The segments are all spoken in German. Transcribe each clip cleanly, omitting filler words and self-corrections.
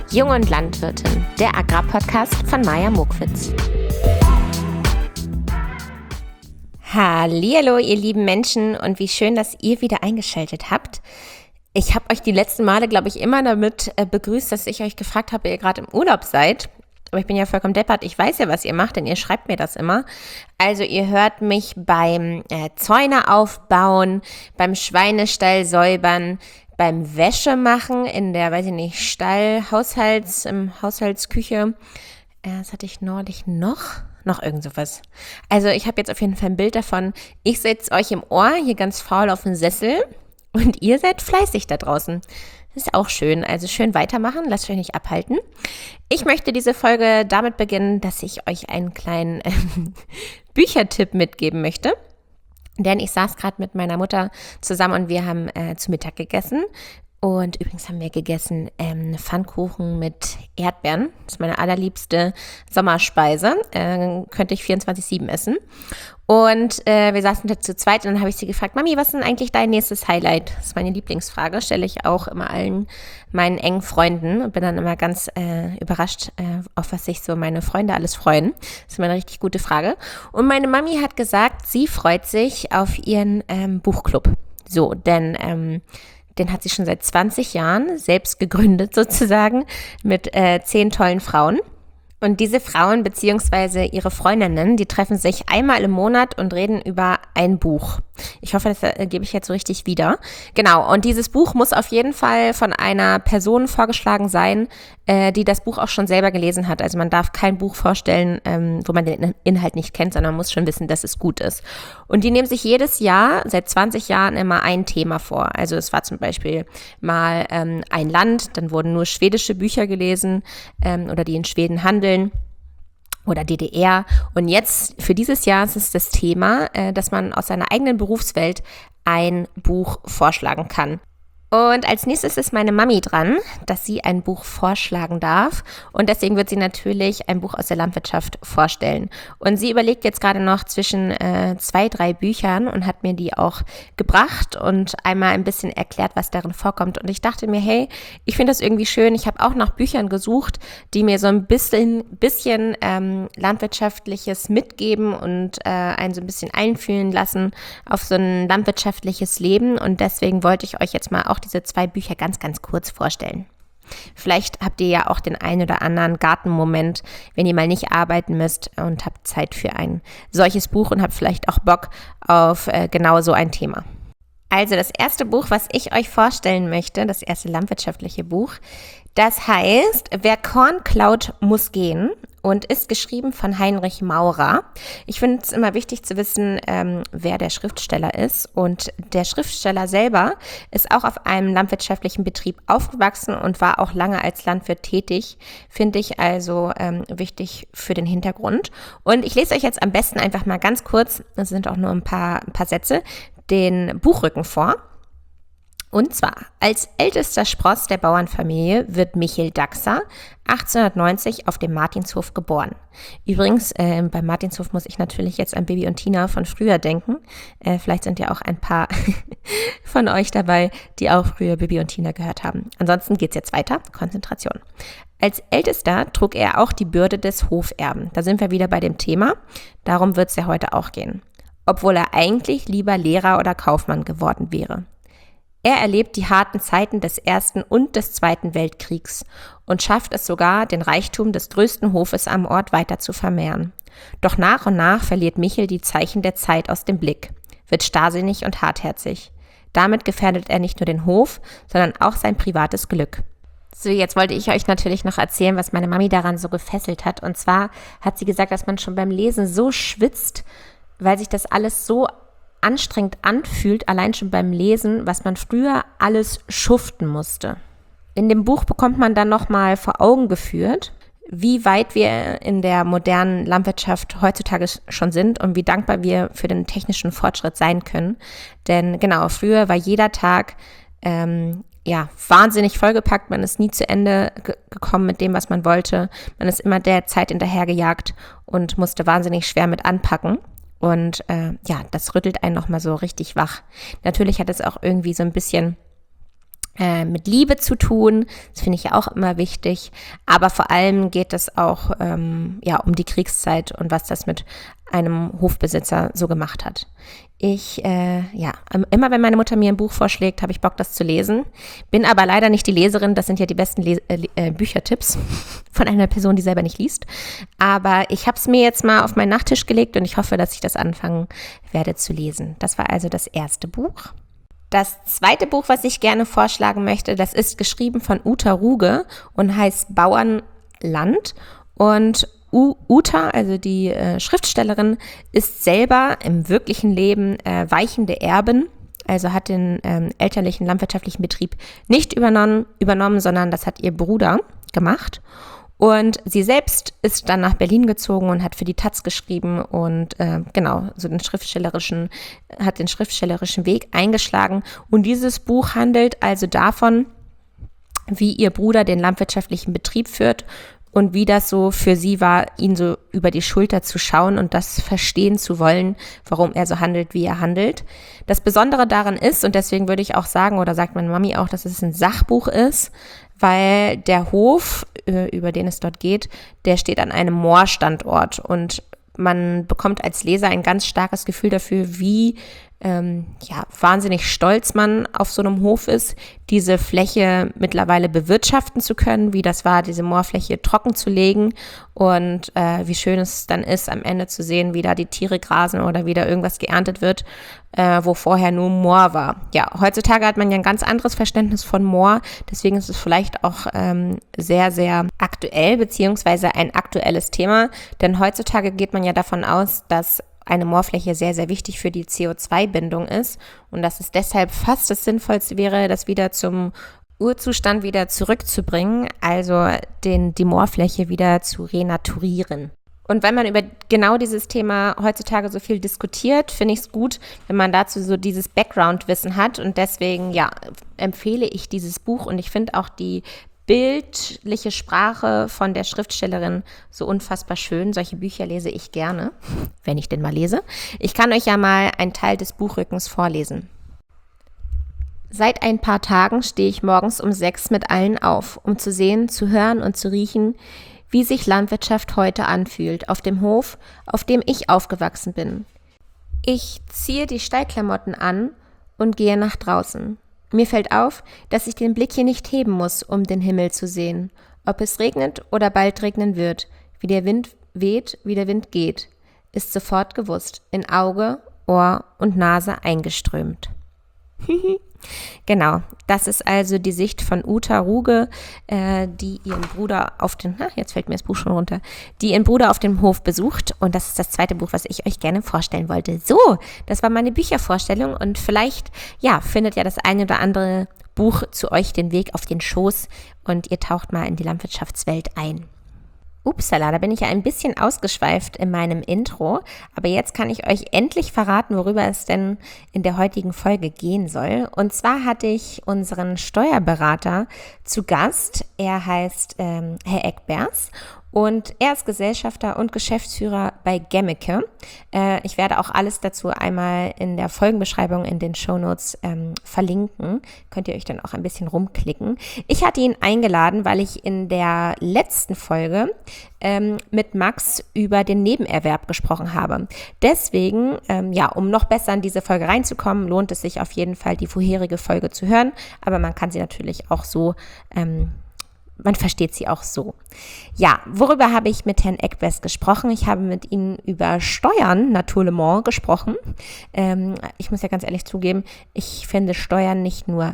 Jung und Landwirtin, der Agrarpodcast von Maja Mokwitz. Hallihallo, ihr lieben Menschen, und wie schön, dass ihr wieder eingeschaltet habt. Ich habe euch die letzten Male, glaube ich, immer damit begrüßt, dass ich euch gefragt habe, ob ihr gerade im Urlaub seid. Aber ich bin ja vollkommen deppert. Ich weiß ja, was ihr macht, denn ihr schreibt mir das immer. Also ihr hört mich beim Zäune aufbauen, beim Schweinestall säubern, beim Wäsche machen in der, weiß ich nicht, Haushaltsküche. Das hatte ich neulich noch irgend sowas. Also ich habe jetzt auf jeden Fall ein Bild davon. Ich setze euch im Ohr, hier ganz faul auf den Sessel, und ihr seid fleißig da draußen. Das ist auch schön. Also schön weitermachen, lasst euch nicht abhalten. Ich möchte diese Folge damit beginnen, dass ich euch einen kleinen Büchertipp mitgeben möchte. Denn ich saß gerade mit meiner Mutter zusammen und wir haben zu Mittag gegessen. Und übrigens haben wir gegessen Pfannkuchen mit Erdbeeren. Das ist meine allerliebste Sommerspeise. Könnte ich 24/7 essen. Und wir saßen da zu zweit und dann habe ich sie gefragt, Mami, was ist denn eigentlich dein nächstes Highlight? Das ist meine Lieblingsfrage, stelle ich auch immer allen meinen engen Freunden und bin dann immer ganz überrascht, auf was sich so meine Freunde alles freuen. Das ist immer eine richtig gute Frage. Und meine Mami hat gesagt, sie freut sich auf ihren Buchclub. So, denn den hat sie schon seit 20 Jahren selbst gegründet sozusagen mit 10 tollen Frauen. Und diese Frauen bzw. ihre Freundinnen, die treffen sich einmal im Monat und reden über ein Buch. Ich hoffe, das gebe ich jetzt so richtig wieder. Genau, und dieses Buch muss auf jeden Fall von einer Person vorgeschlagen sein, die das Buch auch schon selber gelesen hat. Also man darf kein Buch vorstellen, wo man den Inhalt nicht kennt, sondern man muss schon wissen, dass es gut ist. Und die nehmen sich jedes Jahr, seit 20 Jahren, immer ein Thema vor. Also es war zum Beispiel mal ein Land, dann wurden nur schwedische Bücher gelesen oder die in Schweden handeln. Oder DDR. Und jetzt, für dieses Jahr, ist es das Thema, dass man aus seiner eigenen Berufswelt ein Buch vorschlagen kann. Und als nächstes ist meine Mami dran, dass sie ein Buch vorschlagen darf. Und deswegen wird sie natürlich ein Buch aus der Landwirtschaft vorstellen. Und sie überlegt jetzt gerade noch zwischen 2, 3 Büchern und hat mir die auch gebracht und einmal ein bisschen erklärt, was darin vorkommt. Und ich dachte mir, hey, ich finde das irgendwie schön. Ich habe auch nach Büchern gesucht, die mir so ein bisschen Landwirtschaftliches mitgeben und einen so ein bisschen einfühlen lassen auf so ein landwirtschaftliches Leben. Und deswegen wollte ich euch jetzt mal auch diese 2 Bücher ganz, ganz kurz vorstellen. Vielleicht habt ihr ja auch den einen oder anderen Gartenmoment, wenn ihr mal nicht arbeiten müsst und habt Zeit für ein solches Buch und habt vielleicht auch Bock auf genau so ein Thema. Also das erste Buch, was ich euch vorstellen möchte, das erste landwirtschaftliche Buch, das heißt Wer Korn klaut, muss gehen und ist geschrieben von Heinrich Maurer. Ich finde es immer wichtig zu wissen, wer der Schriftsteller ist. Und der Schriftsteller selber ist auch auf einem landwirtschaftlichen Betrieb aufgewachsen und war auch lange als Landwirt tätig. Finde ich also wichtig für den Hintergrund. Und ich lese euch jetzt am besten einfach mal ganz kurz, das sind auch nur ein paar Sätze, den Buchrücken vor. Und zwar, als ältester Spross der Bauernfamilie wird Michel Daxer 1890 auf dem Martinshof geboren. Übrigens, beim Martinshof muss ich natürlich jetzt an Bibi und Tina von früher denken. Vielleicht sind ja auch ein paar von euch dabei, die auch früher Bibi und Tina gehört haben. Ansonsten geht's jetzt weiter. Konzentration. Als Ältester trug er auch die Bürde des Hoferben. Da sind wir wieder bei dem Thema. Darum wird's ja heute auch gehen. Obwohl er eigentlich lieber Lehrer oder Kaufmann geworden wäre. Er erlebt die harten Zeiten des Ersten und des Zweiten Weltkriegs und schafft es sogar, den Reichtum des größten Hofes am Ort weiter zu vermehren. Doch nach und nach verliert Michel die Zeichen der Zeit aus dem Blick, wird starrsinnig und hartherzig. Damit gefährdet er nicht nur den Hof, sondern auch sein privates Glück. So, jetzt wollte ich euch natürlich noch erzählen, was meine Mami daran so gefesselt hat. Und zwar hat sie gesagt, dass man schon beim Lesen so schwitzt, weil sich das alles so anstrengend anfühlt, allein schon beim Lesen, was man früher alles schuften musste. In dem Buch bekommt man dann nochmal vor Augen geführt, wie weit wir in der modernen Landwirtschaft heutzutage schon sind und wie dankbar wir für den technischen Fortschritt sein können. Denn genau, früher war jeder Tag wahnsinnig vollgepackt, man ist nie zu Ende gekommen mit dem, was man wollte. Man ist immer der Zeit hinterhergejagt und musste wahnsinnig schwer mit anpacken. Und das rüttelt einen nochmal so richtig wach. Natürlich hat es auch irgendwie so ein bisschen mit Liebe zu tun. Das finde ich ja auch immer wichtig. Aber vor allem geht es auch um die Kriegszeit und was das mit einem Hofbesitzer so gemacht hat. Immer wenn meine Mutter mir ein Buch vorschlägt, habe ich Bock, das zu lesen. Bin aber leider nicht die Leserin. Das sind ja die besten Büchertipps von einer Person, die selber nicht liest. Aber ich habe es mir jetzt mal auf meinen Nachttisch gelegt und ich hoffe, dass ich das anfangen werde zu lesen. Das war also das erste Buch. Das zweite Buch, was ich gerne vorschlagen möchte, das ist geschrieben von Uta Ruge und heißt Bauernland. Und Uta, also die Schriftstellerin, ist selber im wirklichen Leben weichende Erbin, also hat den elterlichen landwirtschaftlichen Betrieb nicht übernommen, sondern das hat ihr Bruder gemacht. Und sie selbst ist dann nach Berlin gezogen und hat für die taz geschrieben und den schriftstellerischen Weg eingeschlagen. Und dieses Buch handelt also davon, wie ihr Bruder den landwirtschaftlichen Betrieb führt und wie das so für sie war, ihn so über die Schulter zu schauen und das verstehen zu wollen, warum er so handelt, wie er handelt. Das Besondere daran ist, und deswegen würde ich auch sagen, oder sagt meine Mami auch, dass es ein Sachbuch ist, weil der Hof, über den es dort geht, der steht an einem Moorstandort und man bekommt als Leser ein ganz starkes Gefühl dafür, wie wahnsinnig stolz man auf so einem Hof ist, diese Fläche mittlerweile bewirtschaften zu können, wie das war, diese Moorfläche trocken zu legen und wie schön es dann ist, am Ende zu sehen, wie da die Tiere grasen oder wie da irgendwas geerntet wird, wo vorher nur Moor war. Ja, heutzutage hat man ja ein ganz anderes Verständnis von Moor, deswegen ist es vielleicht auch sehr, sehr aktuell, beziehungsweise ein aktuelles Thema, denn heutzutage geht man ja davon aus, dass eine Moorfläche sehr, sehr wichtig für die CO2-Bindung ist und dass es deshalb fast das Sinnvollste wäre, das wieder zum Urzustand wieder zurückzubringen, also die Moorfläche wieder zu renaturieren. Und wenn man über genau dieses Thema heutzutage so viel diskutiert, finde ich es gut, wenn man dazu so dieses Background-Wissen hat und deswegen, empfehle ich dieses Buch und ich finde auch die bildliche Sprache von der Schriftstellerin so unfassbar schön. Solche Bücher lese ich gerne, wenn ich denn mal lese. Ich kann euch ja mal einen Teil des Buchrückens vorlesen. Seit ein paar Tagen stehe ich morgens um 6 mit allen auf, um zu sehen, zu hören und zu riechen, wie sich Landwirtschaft heute anfühlt, auf dem Hof, auf dem ich aufgewachsen bin. Ich ziehe die Stallklamotten an und gehe nach draußen. Mir fällt auf, dass ich den Blick hier nicht heben muss, um den Himmel zu sehen. Ob es regnet oder bald regnen wird, wie der Wind weht, wie der Wind geht, ist sofort gewusst, in Auge, Ohr und Nase eingeströmt. Genau, das ist also die Sicht von Uta Ruge, die ihren Bruder die ihren Bruder auf dem Hof besucht. Und das ist das zweite Buch, was ich euch gerne vorstellen wollte. So, das war meine Büchervorstellung und vielleicht, findet ja das eine oder andere Buch zu euch den Weg auf den Schoß und ihr taucht mal in die Landwirtschaftswelt ein. Upsala, da bin ich ja ein bisschen ausgeschweift in meinem Intro, aber jetzt kann ich euch endlich verraten, worüber es denn in der heutigen Folge gehen soll. Und zwar hatte ich unseren Steuerberater zu Gast. Er heißt Herr Eckbers und er ist Gesellschafter und Geschäftsführer bei Gemmeke. Ich werde auch alles dazu einmal in der Folgenbeschreibung in den Shownotes verlinken. Könnt ihr euch dann auch ein bisschen rumklicken. Ich hatte ihn eingeladen, weil ich in der letzten Folge mit Max über den Nebenerwerb gesprochen habe. Deswegen, um noch besser in diese Folge reinzukommen, lohnt es sich auf jeden Fall, die vorherige Folge zu hören. Aber man kann sie natürlich auch so man versteht sie auch so. Ja, worüber habe ich mit Herrn Eckbers gesprochen? Ich habe mit ihm über Steuern, naturellement, gesprochen. Ich muss ja ganz ehrlich zugeben, ich fand Steuern nicht nur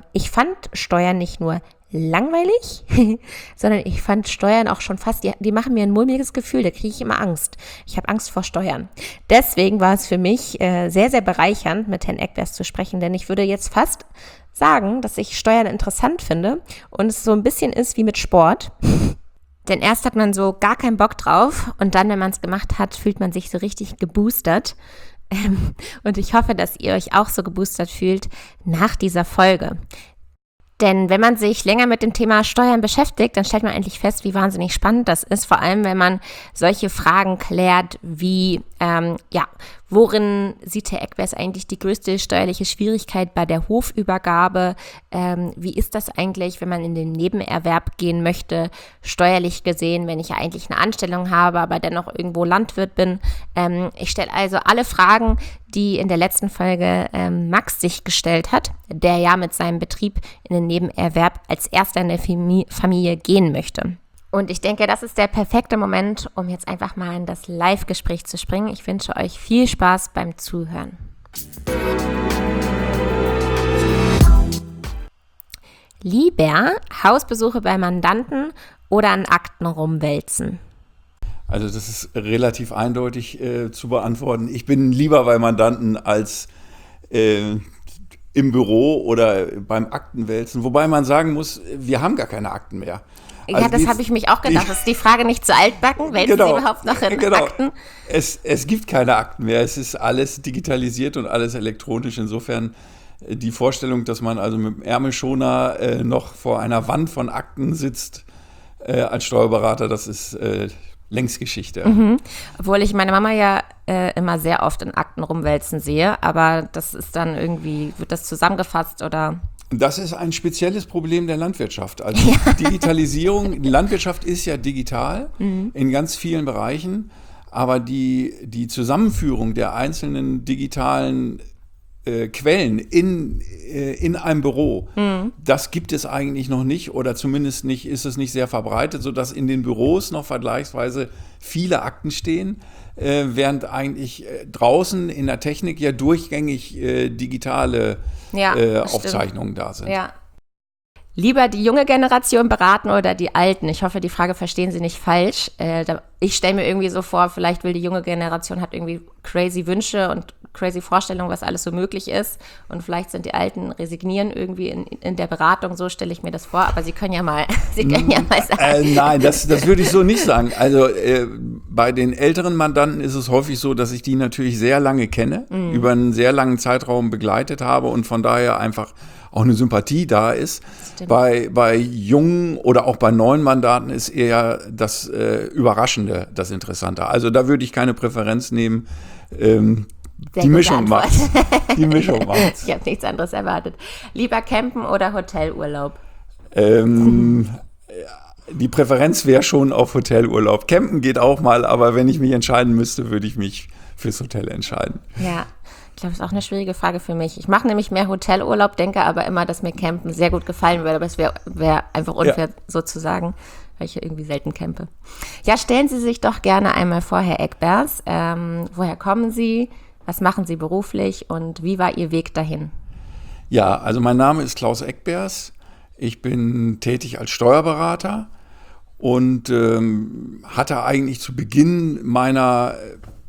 langweilig, sondern ich fand Steuern auch schon fast, die machen mir ein mulmiges Gefühl, da kriege ich immer Angst. Ich habe Angst vor Steuern. Deswegen war es für mich sehr, sehr bereichernd, mit Herrn Eckbers zu sprechen, denn ich würde jetzt fast sagen, dass ich Steuern interessant finde und es so ein bisschen ist wie mit Sport. Denn erst hat man so gar keinen Bock drauf und dann, wenn man es gemacht hat, fühlt man sich so richtig geboostert. Und ich hoffe, dass ihr euch auch so geboostert fühlt nach dieser Folge. Denn wenn man sich länger mit dem Thema Steuern beschäftigt, dann stellt man endlich fest, wie wahnsinnig spannend das ist. Vor allem, wenn man solche Fragen klärt wie, Worin sieht Herr Eckbers eigentlich die größte steuerliche Schwierigkeit bei der Hofübergabe? Wie ist das eigentlich, wenn man in den Nebenerwerb gehen möchte, steuerlich gesehen, wenn ich ja eigentlich eine Anstellung habe, aber dennoch irgendwo Landwirt bin? Ich stelle also alle Fragen, die in der letzten Folge Max sich gestellt hat, der ja mit seinem Betrieb in den Nebenerwerb als erster in der Familie gehen möchte. Und ich denke, das ist der perfekte Moment, um jetzt einfach mal in das Live-Gespräch zu springen. Ich wünsche euch viel Spaß beim Zuhören. Lieber Hausbesuche bei Mandanten oder an Akten rumwälzen? Also das ist relativ eindeutig zu beantworten. Ich bin lieber bei Mandanten als im Büro oder beim Aktenwälzen. Wobei man sagen muss, wir haben gar keine Akten mehr. Also ja, das habe ich mich auch gedacht. Das ist die Frage nicht zu altbacken. Wälzen Sie überhaupt noch in Akten? Es gibt keine Akten mehr. Es ist alles digitalisiert und alles elektronisch. Insofern die Vorstellung, dass man also mit dem Ärmelschoner noch vor einer Wand von Akten sitzt als Steuerberater, das ist längst Geschichte. Mhm. Obwohl ich meine Mama ja immer sehr oft in Akten rumwälzen sehe, aber das ist dann irgendwie, wird das zusammengefasst oder? Das ist ein spezielles Problem der Landwirtschaft. Also Digitalisierung, die Landwirtschaft ist ja digital in ganz vielen Bereichen, aber die Zusammenführung der einzelnen digitalen Quellen in einem Büro, das gibt es eigentlich noch nicht oder zumindest nicht, ist es nicht sehr verbreitet, sodass in den Büros noch vergleichsweise viele Akten stehen, während eigentlich draußen in der Technik ja durchgängig digitale Aufzeichnungen da sind. Ja. Lieber die junge Generation beraten oder die Alten? Ich hoffe, die Frage verstehen Sie nicht falsch. Ich stelle mir irgendwie so vor, vielleicht will die junge Generation, hat irgendwie crazy Wünsche und crazy Vorstellungen, was alles so möglich ist. Und vielleicht sind die Alten, resignieren irgendwie in der Beratung. So stelle ich mir das vor. Aber Sie können ja mal sagen. Nein, das würde ich so nicht sagen. Also bei den älteren Mandanten ist es häufig so, dass ich die natürlich sehr lange kenne, über einen sehr langen Zeitraum begleitet habe und von daher einfach auch eine Sympathie da ist. Bei jungen oder auch bei neuen Mandaten ist eher das Überraschende das Interessante. Also da würde ich keine Präferenz nehmen. Die Mischung macht's. Die Mischung macht's. Ich habe nichts anderes erwartet. Lieber campen oder Hotelurlaub? Die Präferenz wäre schon auf Hotelurlaub. Campen geht auch mal, aber wenn ich mich entscheiden müsste, würde ich mich fürs Hotel entscheiden. Ja. Ich glaube, das ist auch eine schwierige Frage für mich. Ich mache nämlich mehr Hotelurlaub, denke aber immer, dass mir Campen sehr gut gefallen würde. Aber es wär einfach unfair sozusagen, weil ich ja irgendwie selten campe. Ja, stellen Sie sich doch gerne einmal vor, Herr Eckbers. Woher kommen Sie? Was machen Sie beruflich? Und wie war Ihr Weg dahin? Ja, also mein Name ist Klaus Eckbers. Ich bin tätig als Steuerberater und hatte eigentlich zu Beginn meines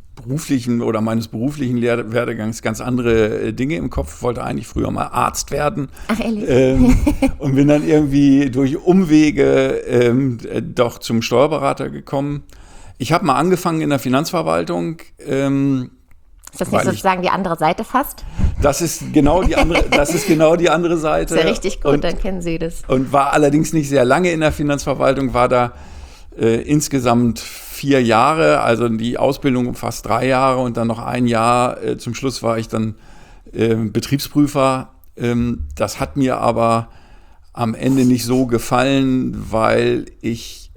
beruflichen Werdegangs ganz andere Dinge im Kopf. Ich wollte eigentlich früher mal Arzt werden. Ach, ehrlich? Und bin dann irgendwie durch Umwege doch zum Steuerberater gekommen. Ich habe mal angefangen in der Finanzverwaltung. Ist das nicht sozusagen die andere Seite fast? Das ist genau die andere Seite. Ist ja richtig gut, dann kennen Sie das. Und war allerdings nicht sehr lange in der Finanzverwaltung, war da insgesamt 4 Jahre, also die Ausbildung fast 3 Jahre und dann noch 1 Jahr. Zum Schluss war ich dann Betriebsprüfer. Das hat mir aber am Ende nicht so gefallen, weil ich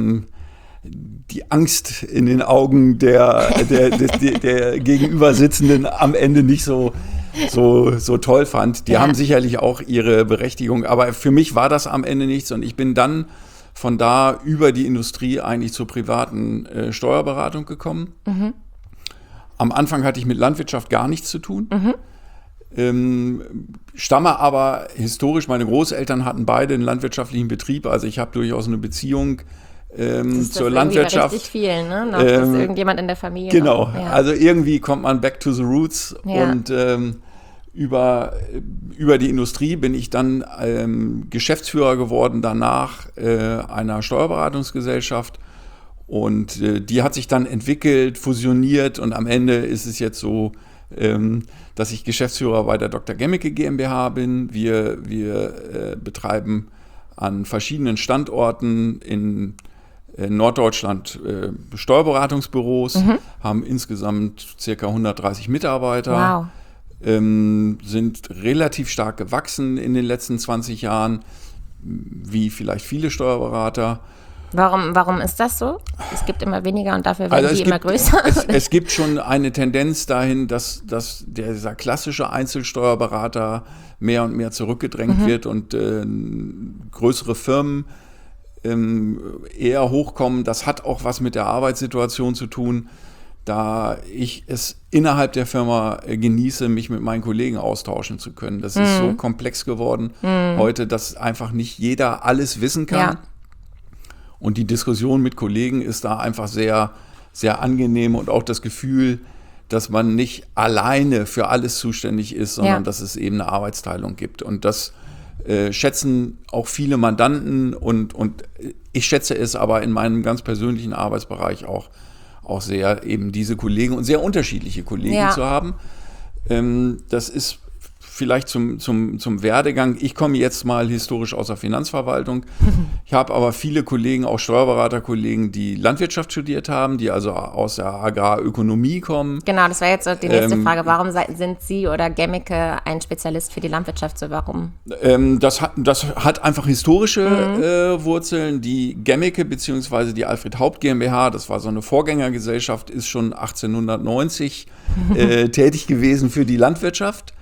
die Angst in den Augen der Gegenübersitzenden am Ende nicht so toll fand. Die haben sicherlich auch ihre Berechtigung, aber für mich war das am Ende nichts und ich bin dann von da über die Industrie eigentlich zur privaten Steuerberatung gekommen. Mhm. Am Anfang hatte ich mit Landwirtschaft gar nichts zu tun. Mhm. Stamme aber historisch, meine Großeltern hatten beide einen landwirtschaftlichen Betrieb, also ich habe durchaus eine Beziehung zur Landwirtschaft. Das ist richtig viel, ne? Noch, dass irgendjemand in der Familie. Genau, also irgendwie kommt man back to the roots und über die Industrie bin ich dann Geschäftsführer geworden, danach einer Steuerberatungsgesellschaft und die hat sich dann entwickelt, fusioniert und am Ende ist es jetzt so, dass ich Geschäftsführer bei der Dr. Gemmeke GmbH bin. Wir betreiben an verschiedenen Standorten in in Norddeutschland Steuerberatungsbüros, haben insgesamt ca. 130 Mitarbeiter, sind relativ stark gewachsen in den letzten 20 Jahren, wie vielleicht viele Steuerberater. Warum ist das so? Es gibt immer weniger und dafür werden die immer größer. Es gibt schon eine Tendenz dahin, dass dieser klassische Einzelsteuerberater mehr und mehr zurückgedrängt wird und größere Firmen eher hochkommen. Das hat auch was mit der Arbeitssituation zu tun, da ich es innerhalb der Firma genieße, mich mit meinen Kollegen austauschen zu können. Das ist so komplex geworden heute, dass einfach nicht jeder alles wissen kann. Ja. Und die Diskussion mit Kollegen ist da einfach sehr, sehr angenehm und auch das Gefühl, dass man nicht alleine für alles zuständig ist, sondern dass es eben eine Arbeitsteilung gibt. Und das schätzen auch viele Mandanten und ich schätze es aber in meinem ganz persönlichen Arbeitsbereich auch sehr, eben diese Kollegen und sehr unterschiedliche Kollegen zu haben. Das ist vielleicht zum Werdegang. Ich komme jetzt mal historisch aus der Finanzverwaltung. Ich habe aber viele Kollegen, auch Steuerberaterkollegen, die Landwirtschaft studiert haben, die also aus der Agrarökonomie kommen. Genau, das wäre jetzt so die nächste Frage. Warum sind Sie oder Gemmeke ein Spezialist für die Landwirtschaft? So, warum? Das hat einfach historische Wurzeln. Die Gemmeke bzw. die Alfred Haupt GmbH, das war so eine Vorgängergesellschaft, ist schon 1890 tätig gewesen für die Landwirtschaft.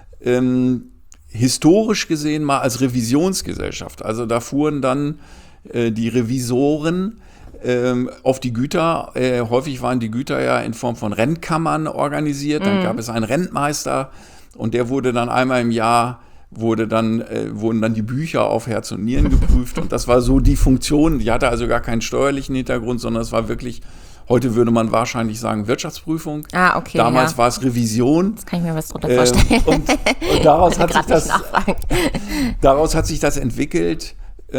Historisch gesehen mal als Revisionsgesellschaft. Also da fuhren dann die Revisoren auf die Güter. Häufig waren die Güter ja in Form von Rentkammern organisiert. Dann gab es einen Rentmeister und der wurde dann einmal im Jahr, wurden dann die Bücher auf Herz und Nieren geprüft. Und das war so die Funktion. Die hatte also gar keinen steuerlichen Hintergrund, sondern es war wirklich, heute würde man wahrscheinlich sagen, Wirtschaftsprüfung. Okay. Damals war es Revision. Das kann ich mir was drunter vorstellen. Und daraus hat sich das entwickelt.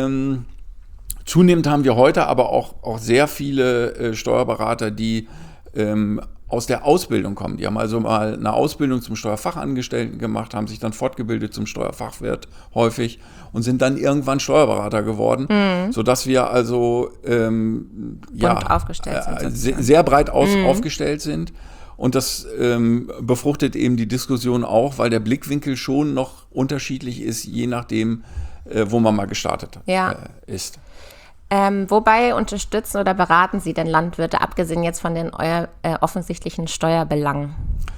Zunehmend haben wir heute aber auch sehr viele Steuerberater, die aus der Ausbildung kommen. Die haben also mal eine Ausbildung zum Steuerfachangestellten gemacht, haben sich dann fortgebildet zum Steuerfachwirt häufig und sind dann irgendwann Steuerberater geworden, sodass wir also aufgestellt sind, sehr breit aufgestellt sind. Und das befruchtet eben die Diskussion auch, weil der Blickwinkel schon noch unterschiedlich ist, je nachdem, wo man mal gestartet ist. Wobei unterstützen oder beraten Sie denn Landwirte, abgesehen jetzt von den offensichtlichen Steuerbelangen?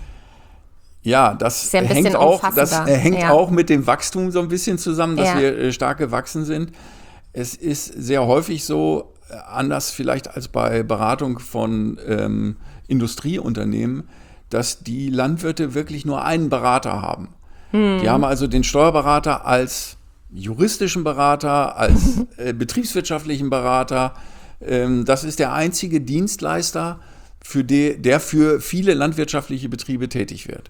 Ja, das hängt auch mit dem Wachstum so ein bisschen zusammen, dass wir stark gewachsen sind. Es ist sehr häufig so, anders vielleicht als bei Beratung von Industrieunternehmen, dass die Landwirte wirklich nur einen Berater haben. Die haben also den Steuerberater als juristischen Berater, als betriebswirtschaftlichen Berater. Das ist der einzige Dienstleister, der für viele landwirtschaftliche Betriebe tätig wird.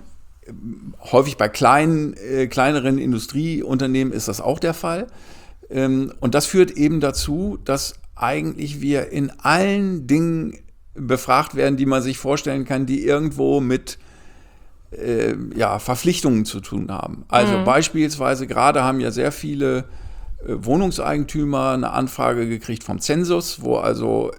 Häufig bei kleineren Industrieunternehmen ist das auch der Fall. Und das führt eben dazu, dass eigentlich wir in allen Dingen befragt werden, die man sich vorstellen kann, die irgendwo mit Verpflichtungen zu tun haben. Also beispielsweise gerade haben ja sehr viele Wohnungseigentümer eine Anfrage gekriegt vom Zensus, wo also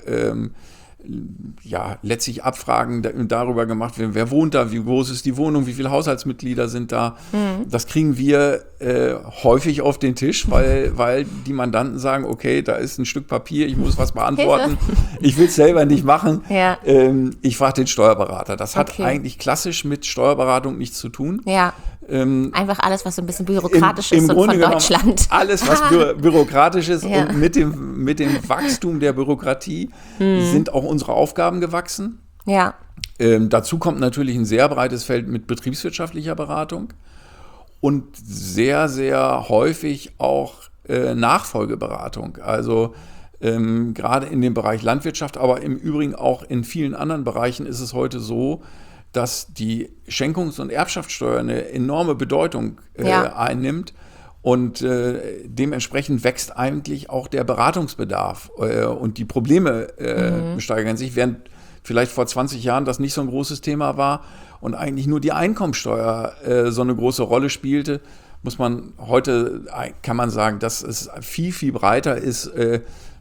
letztlich Abfragen darüber gemacht werden, wer wohnt da, wie groß ist die Wohnung, wie viele Haushaltsmitglieder sind da. Das kriegen wir häufig auf den Tisch, weil die Mandanten sagen, okay, da ist ein Stück Papier, ich muss was beantworten, ich will es selber nicht machen, ich frage den Steuerberater. Das hat eigentlich klassisch mit Steuerberatung nichts zu tun. Ja. Einfach alles, was so ein bisschen bürokratisch ist von Deutschland. Alles, was bürokratisch ist und mit dem Wachstum der Bürokratie sind auch unsere Aufgaben gewachsen. Ja. Dazu kommt natürlich ein sehr breites Feld mit betriebswirtschaftlicher Beratung und sehr, sehr häufig auch Nachfolgeberatung. Also gerade in dem Bereich Landwirtschaft, aber im Übrigen auch in vielen anderen Bereichen ist es heute so, dass die Schenkungs- und Erbschaftssteuer eine enorme Bedeutung einnimmt und dementsprechend wächst eigentlich auch der Beratungsbedarf und die Probleme steigern sich, während vielleicht vor 20 Jahren das nicht so ein großes Thema war und eigentlich nur die Einkommensteuer so eine große Rolle spielte, kann man sagen, dass es viel, viel breiter ist,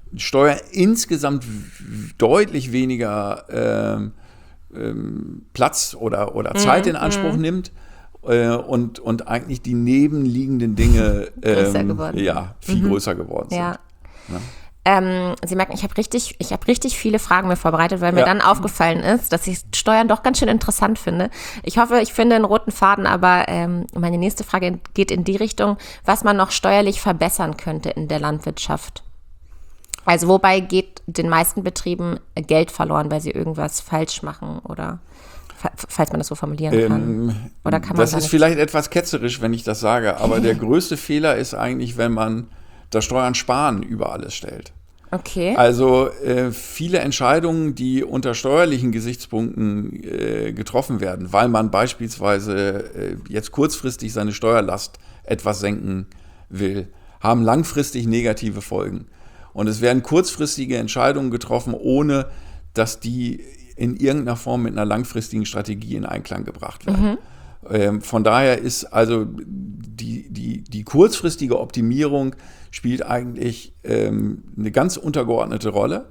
Steuer insgesamt deutlich weniger Platz oder Zeit in Anspruch nimmt und eigentlich die nebenliegenden Dinge viel größer geworden sind. Ja. Sie merken, ich habe richtig viele Fragen mir vorbereitet, weil mir dann aufgefallen ist, dass ich Steuern doch ganz schön interessant finde. Ich hoffe, ich finde einen roten Faden, aber meine nächste Frage geht in die Richtung, was man noch steuerlich verbessern könnte in der Landwirtschaft. Also wobei geht den meisten Betrieben Geld verloren, weil sie irgendwas falsch machen oder falls man das so formulieren kann. Oder kann man das ist vielleicht etwas ketzerisch, wenn ich das sage, aber der größte Fehler ist eigentlich, wenn man das Steuern sparen über alles stellt. Okay. Also viele Entscheidungen, die unter steuerlichen Gesichtspunkten getroffen werden, weil man beispielsweise jetzt kurzfristig seine Steuerlast etwas senken will, haben langfristig negative Folgen. Und es werden kurzfristige Entscheidungen getroffen, ohne dass die in irgendeiner Form mit einer langfristigen Strategie in Einklang gebracht werden. Von daher ist also die kurzfristige Optimierung spielt eigentlich eine ganz untergeordnete Rolle.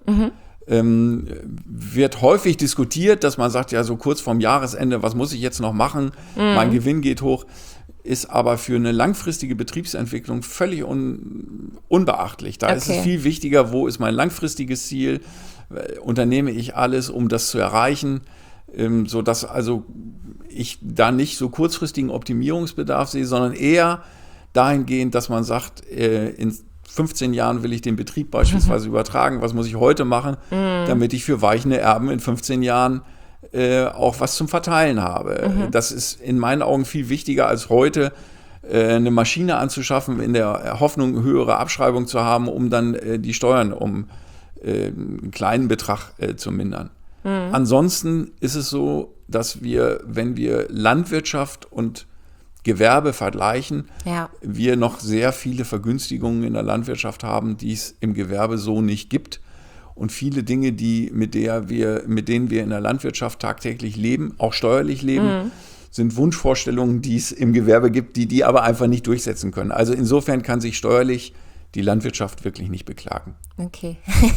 Wird häufig diskutiert, dass man sagt, ja, so kurz vorm Jahresende, was muss ich jetzt noch machen? Mein Gewinn geht hoch. Ist aber für eine langfristige Betriebsentwicklung völlig unbeachtlich. Da ist es viel wichtiger, wo ist mein langfristiges Ziel? Unternehme ich alles, um das zu erreichen, sodass also ich da nicht so kurzfristigen Optimierungsbedarf sehe, sondern eher dahingehend, dass man sagt, in 15 Jahren will ich den Betrieb beispielsweise übertragen. Was muss ich heute machen, damit ich für weichende Erben in 15 Jahren auch was zum Verteilen habe. Das ist in meinen Augen viel wichtiger als heute eine Maschine anzuschaffen, in der Hoffnung, höhere Abschreibung zu haben, um dann die Steuern um einen kleinen Betrag zu mindern. Ansonsten ist es so, dass wir, wenn wir Landwirtschaft und Gewerbe vergleichen, wir noch sehr viele Vergünstigungen in der Landwirtschaft haben, die es im Gewerbe so nicht gibt. Und viele Dinge, mit denen wir in der Landwirtschaft tagtäglich leben, auch steuerlich leben, sind Wunschvorstellungen, die es im Gewerbe gibt, die aber einfach nicht durchsetzen können. Also insofern kann sich steuerlich die Landwirtschaft wirklich nicht beklagen. Okay.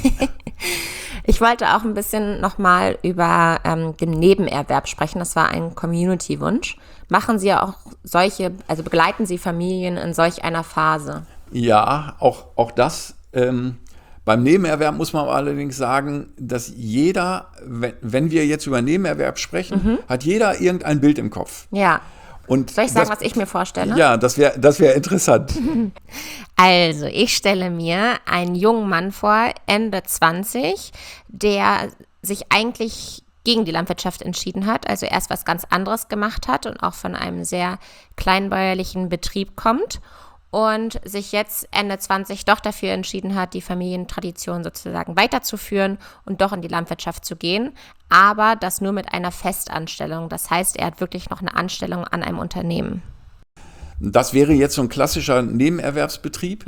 Ich wollte auch ein bisschen nochmal über den Nebenerwerb sprechen. Das war ein Community-Wunsch. Machen Sie ja auch begleiten Sie Familien in solch einer Phase? Ja, auch das. Beim Nebenerwerb muss man allerdings sagen, dass jeder, wenn wir jetzt über Nebenerwerb sprechen, hat jeder irgendein Bild im Kopf. Ja. Und soll ich sagen, was ich mir vorstelle? Ja, das wär interessant. Also, ich stelle mir einen jungen Mann vor, Ende 20, der sich eigentlich gegen die Landwirtschaft entschieden hat, also erst was ganz anderes gemacht hat und auch von einem sehr kleinbäuerlichen Betrieb kommt und sich jetzt Ende 20 doch dafür entschieden hat, die Familientradition sozusagen weiterzuführen und doch in die Landwirtschaft zu gehen, aber das nur mit einer Festanstellung. Das heißt, er hat wirklich noch eine Anstellung an einem Unternehmen. Das wäre jetzt so ein klassischer Nebenerwerbsbetrieb.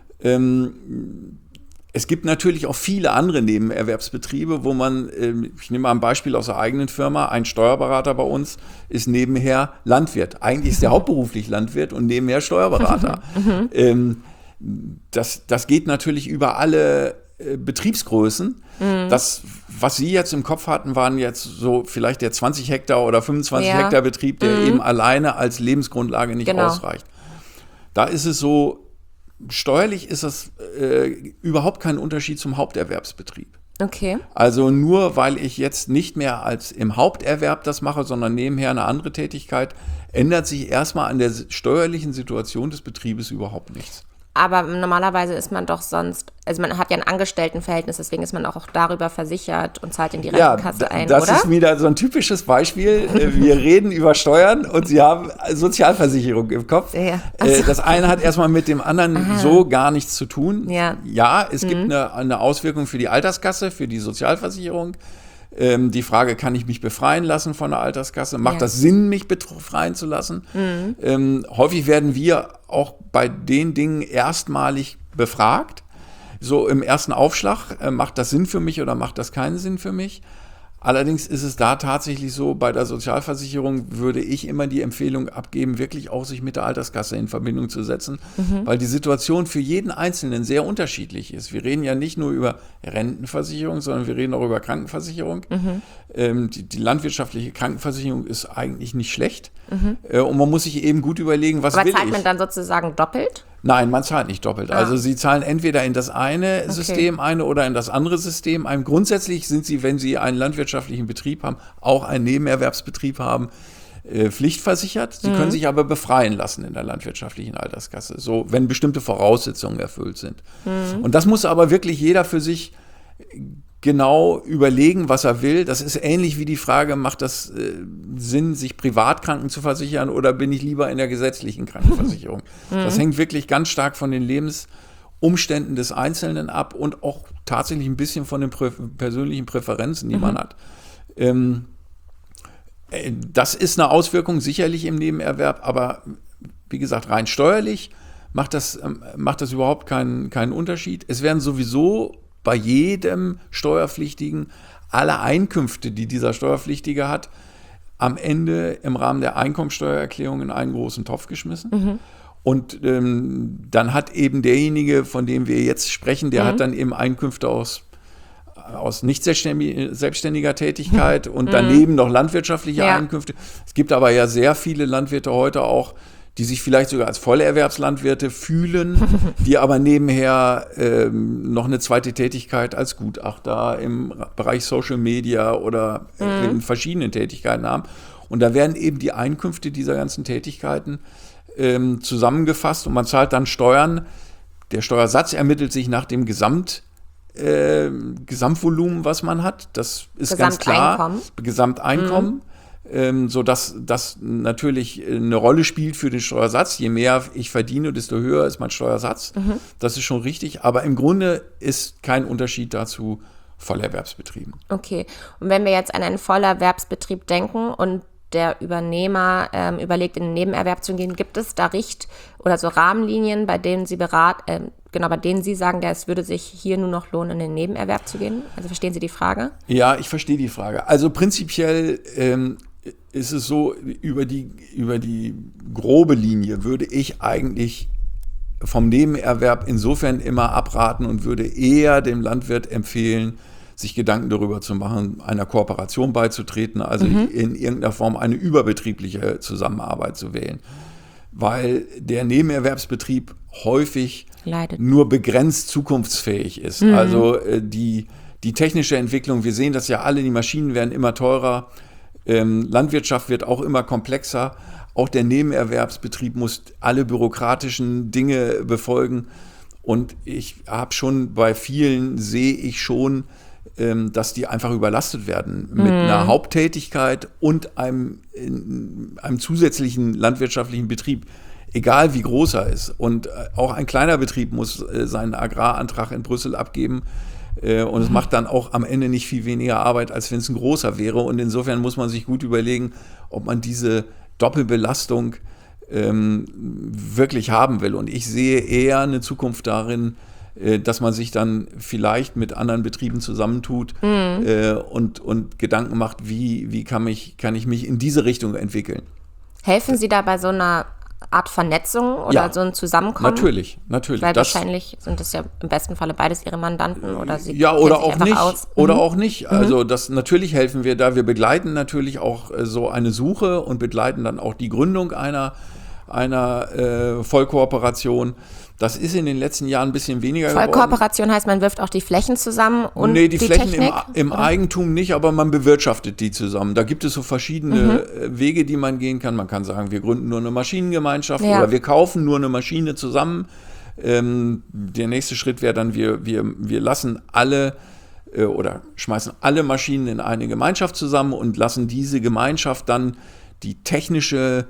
Es gibt natürlich auch viele andere Nebenerwerbsbetriebe, wo man, ich nehme mal ein Beispiel aus der eigenen Firma, ein Steuerberater bei uns ist nebenher Landwirt. Eigentlich ist der hauptberuflich Landwirt und nebenher Steuerberater. Das geht natürlich über alle Betriebsgrößen. Das, was Sie jetzt im Kopf hatten, waren jetzt so vielleicht der 20 Hektar oder 25 Hektar Betrieb, der eben alleine als Lebensgrundlage nicht ausreicht. Da ist es so, steuerlich ist das überhaupt kein Unterschied zum Haupterwerbsbetrieb. Okay. Also nur weil ich jetzt nicht mehr als im Haupterwerb das mache, sondern nebenher eine andere Tätigkeit, ändert sich erstmal an der steuerlichen Situation des Betriebes überhaupt nichts. Aber normalerweise ist man doch sonst, also man hat ja ein Angestelltenverhältnis, deswegen ist man auch darüber versichert und zahlt in die Rentenkasse ein, das oder? Das ist wieder so ein typisches Beispiel. Wir reden über Steuern und Sie haben Sozialversicherung im Kopf. Ja. Das eine hat erstmal mit dem anderen so gar nichts zu tun. Ja, es gibt eine Auswirkung für die Alterskasse, für die Sozialversicherung. Die Frage, kann ich mich befreien lassen von der Alterskasse? Macht das Sinn, mich befreien zu lassen? Häufig werden wir auch bei den Dingen erstmalig befragt. So im ersten Aufschlag, macht das Sinn für mich oder macht das keinen Sinn für mich? Allerdings ist es da tatsächlich so, bei der Sozialversicherung würde ich immer die Empfehlung abgeben, wirklich auch sich mit der Alterskasse in Verbindung zu setzen, weil die Situation für jeden Einzelnen sehr unterschiedlich ist. Wir reden ja nicht nur über Rentenversicherung, sondern wir reden auch über Krankenversicherung. Die landwirtschaftliche Krankenversicherung ist eigentlich nicht schlecht. Und man muss sich eben gut überlegen, was will ich. Aber zahlt man dann sozusagen doppelt? Nein, man zahlt nicht doppelt. Also Sie zahlen entweder in das eine System ein oder in das andere System ein. Grundsätzlich sind Sie, wenn Sie einen landwirtschaftlichen Betrieb haben, auch einen Nebenerwerbsbetrieb haben, pflichtversichert. Sie können sich aber befreien lassen in der landwirtschaftlichen Alterskasse, so wenn bestimmte Voraussetzungen erfüllt sind. Und das muss aber wirklich jeder für sich genau überlegen, was er will. Das ist ähnlich wie die Frage, macht das Sinn, sich Privatkranken zu versichern oder bin ich lieber in der gesetzlichen Krankenversicherung? Das hängt wirklich ganz stark von den Lebensumständen des Einzelnen ab und auch tatsächlich ein bisschen von den persönlichen Präferenzen, die man hat. Das ist eine Auswirkung sicherlich im Nebenerwerb, aber wie gesagt, rein steuerlich macht das überhaupt keinen Unterschied. Es werden sowieso bei jedem Steuerpflichtigen alle Einkünfte, die dieser Steuerpflichtige hat, am Ende im Rahmen der Einkommensteuererklärung in einen großen Topf geschmissen. Und dann hat eben derjenige, von dem wir jetzt sprechen, der hat dann eben Einkünfte aus nicht selbstständiger Tätigkeit und daneben noch landwirtschaftliche Einkünfte. Es gibt aber ja sehr viele Landwirte heute auch, die sich vielleicht sogar als Vollerwerbslandwirte fühlen, die aber nebenher noch eine zweite Tätigkeit als Gutachter im Bereich Social Media oder in verschiedenen Tätigkeiten haben. Und da werden eben die Einkünfte dieser ganzen Tätigkeiten zusammengefasst und man zahlt dann Steuern. Der Steuersatz ermittelt sich nach dem Gesamtvolumen, was man hat. Das ist ganz klar. Gesamteinkommen. Sodass das natürlich eine Rolle spielt für den Steuersatz. Je mehr ich verdiene, desto höher ist mein Steuersatz. Das ist schon richtig. Aber im Grunde ist kein Unterschied dazu Vollerwerbsbetrieben. Okay. Und wenn wir jetzt an einen Vollerwerbsbetrieb denken und der Übernehmer überlegt, in den Nebenerwerb zu gehen, gibt es da oder so Rahmenlinien, bei denen Sie bei denen Sie sagen, es würde sich hier nur noch lohnen, in den Nebenerwerb zu gehen? Also verstehen Sie die Frage? Ja, ich verstehe die Frage. Also prinzipiell ist es so, über die grobe Linie würde ich eigentlich vom Nebenerwerb insofern immer abraten und würde eher dem Landwirt empfehlen, sich Gedanken darüber zu machen, einer Kooperation beizutreten, also in irgendeiner Form eine überbetriebliche Zusammenarbeit zu wählen. Weil der Nebenerwerbsbetrieb häufig nur begrenzt zukunftsfähig ist. Also die technische Entwicklung, wir sehen das ja alle, die Maschinen werden immer teurer, Landwirtschaft wird auch immer komplexer, auch der Nebenerwerbsbetrieb muss alle bürokratischen Dinge befolgen und ich habe schon bei vielen, sehe ich schon, dass die einfach überlastet werden mit einer Haupttätigkeit und einem zusätzlichen landwirtschaftlichen Betrieb, egal wie groß er ist. Und auch ein kleiner Betrieb muss seinen Agrarantrag in Brüssel abgeben. Und es macht dann auch am Ende nicht viel weniger Arbeit, als wenn es ein großer wäre. Und insofern muss man sich gut überlegen, ob man diese Doppelbelastung wirklich haben will. Und ich sehe eher eine Zukunft darin, dass man sich dann vielleicht mit anderen Betrieben zusammentut und Gedanken macht, wie kann ich mich in diese Richtung entwickeln. Helfen Sie da bei so einer Art Vernetzung oder so ein Zusammenkommen? Natürlich. Weil wahrscheinlich sind es ja im besten Falle beides Ihre Mandanten oder Sie oder auch nicht. Aus. Oder auch nicht. Also natürlich helfen wir da. Wir begleiten natürlich auch so eine Suche und begleiten dann auch die Gründung einer Vollkooperation. Das ist in den letzten Jahren ein bisschen weniger geworden. Vollkooperation heißt, man wirft auch die Flächen zusammen und die Flächen Technik, im Eigentum nicht, aber man bewirtschaftet die zusammen. Da gibt es so verschiedene Wege, die man gehen kann. Man kann sagen, wir gründen nur eine Maschinengemeinschaft oder wir kaufen nur eine Maschine zusammen. Der nächste Schritt wäre dann, wir lassen alle oder schmeißen alle Maschinen in eine Gemeinschaft zusammen und lassen diese Gemeinschaft dann die technische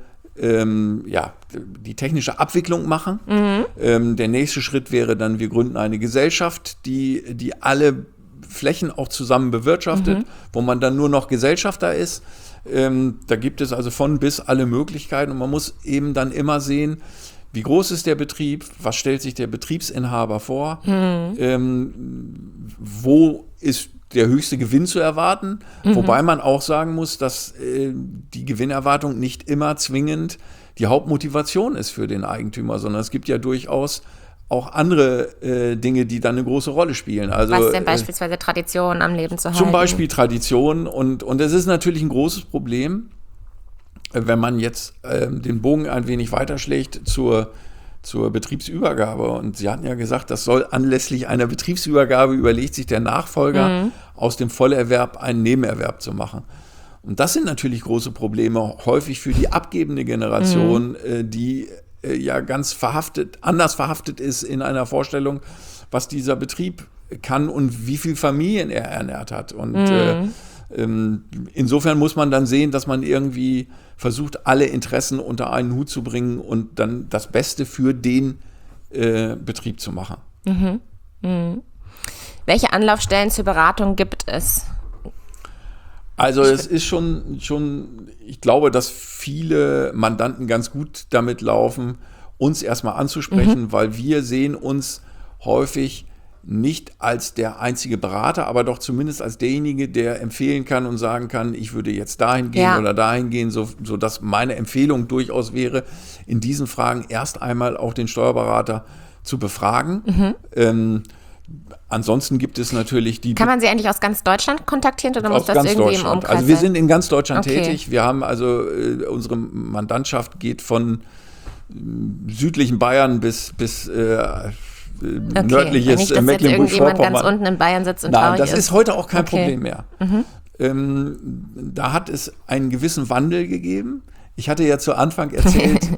Abwicklung machen. Der nächste Schritt wäre dann, wir gründen eine Gesellschaft, die alle Flächen auch zusammen bewirtschaftet, wo man dann nur noch Gesellschafter ist. Da gibt es also von bis alle Möglichkeiten und man muss eben dann immer sehen, wie groß ist der Betrieb, was stellt sich der Betriebsinhaber vor, wo ist der höchste Gewinn zu erwarten, wobei man auch sagen muss, dass die Gewinnerwartung nicht immer zwingend die Hauptmotivation ist für den Eigentümer, sondern es gibt ja durchaus auch andere Dinge, die dann eine große Rolle spielen. Also, was denn beispielsweise Tradition am Leben zu halten? Zum Beispiel Tradition und es ist natürlich ein großes Problem, wenn man jetzt den Bogen ein wenig weiterschlägt zur Betriebsübergabe. Und Sie hatten ja gesagt, das soll anlässlich einer Betriebsübergabe überlegt sich der Nachfolger, aus dem Vollerwerb einen Nebenerwerb zu machen. Und das sind natürlich große Probleme, häufig für die abgebende Generation, die ja ganz anders verhaftet ist in einer Vorstellung, was dieser Betrieb kann und wie viel Familien er ernährt hat. Und insofern muss man dann sehen, dass man irgendwie versucht, alle Interessen unter einen Hut zu bringen und dann das Beste für den Betrieb zu machen. Welche Anlaufstellen zur Beratung gibt es? Also es ist schon, ich glaube, dass viele Mandanten ganz gut damit laufen, uns erstmal anzusprechen, weil wir sehen uns häufig nicht als der einzige Berater, aber doch zumindest als derjenige, der empfehlen kann und sagen kann, ich würde jetzt dahin gehen oder dahin gehen, sodass meine Empfehlung durchaus wäre, in diesen Fragen erst einmal auch den Steuerberater zu befragen. Ansonsten gibt es natürlich die... Kann man Sie eigentlich aus ganz Deutschland kontaktieren oder muss das irgendwie im Umkreis sein? Also wir sind in ganz Deutschland tätig. Wir haben also, unsere Mandantschaft geht von südlichen Bayern bis nördliches nicht, dass jetzt irgendjemand ganz unten in Bayern sitzt und traurig ist. Das ist heute auch kein Problem mehr. Da hat es einen gewissen Wandel gegeben. Ich hatte ja zu Anfang erzählt,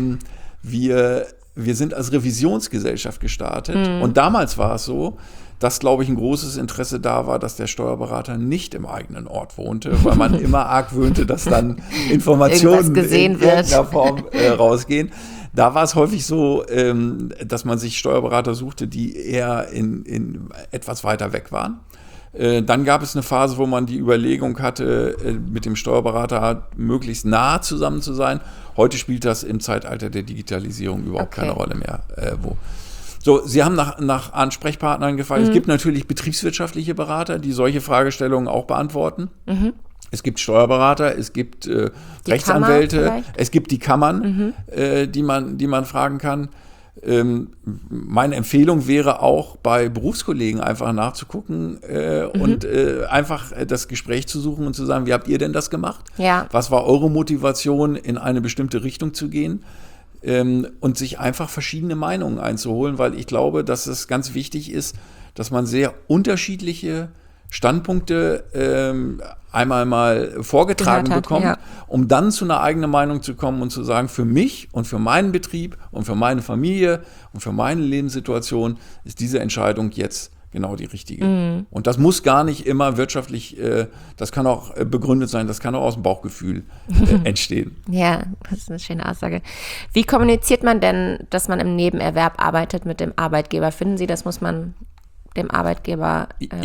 wir sind als Revisionsgesellschaft gestartet und damals war es so, dass, glaube ich, ein großes Interesse da war, dass der Steuerberater nicht im eigenen Ort wohnte, weil man immer argwöhnte, dass dann Informationen in irgendeiner Form rausgehen. Da war es häufig so, dass man sich Steuerberater suchte, die eher in etwas weiter weg waren. Dann gab es eine Phase, wo man die Überlegung hatte, mit dem Steuerberater möglichst nah zusammen zu sein. Heute spielt das im Zeitalter der Digitalisierung überhaupt keine Rolle mehr. So, Sie haben nach Ansprechpartnern gefragt. Es gibt natürlich betriebswirtschaftliche Berater, die solche Fragestellungen auch beantworten. Es gibt Steuerberater, es gibt Rechtsanwälte, es gibt die Kammern, die man fragen kann. Meine Empfehlung wäre auch, bei Berufskollegen einfach nachzugucken und einfach das Gespräch zu suchen und zu sagen, wie habt ihr denn das gemacht? Ja. Was war eure Motivation, in eine bestimmte Richtung zu gehen? Und sich einfach verschiedene Meinungen einzuholen, weil ich glaube, dass es ganz wichtig ist, dass man sehr unterschiedliche Standpunkte einmal mal vorgetragen bekommt, um dann zu einer eigenen Meinung zu kommen und zu sagen, für mich und für meinen Betrieb und für meine Familie und für meine Lebenssituation ist diese Entscheidung jetzt genau die richtige. Und das muss gar nicht immer wirtschaftlich, das kann auch begründet sein, das kann auch aus dem Bauchgefühl entstehen. Ja, das ist eine schöne Aussage. Wie kommuniziert man denn, dass man im Nebenerwerb arbeitet mit dem Arbeitgeber? Finden Sie, das muss man dem Arbeitgeber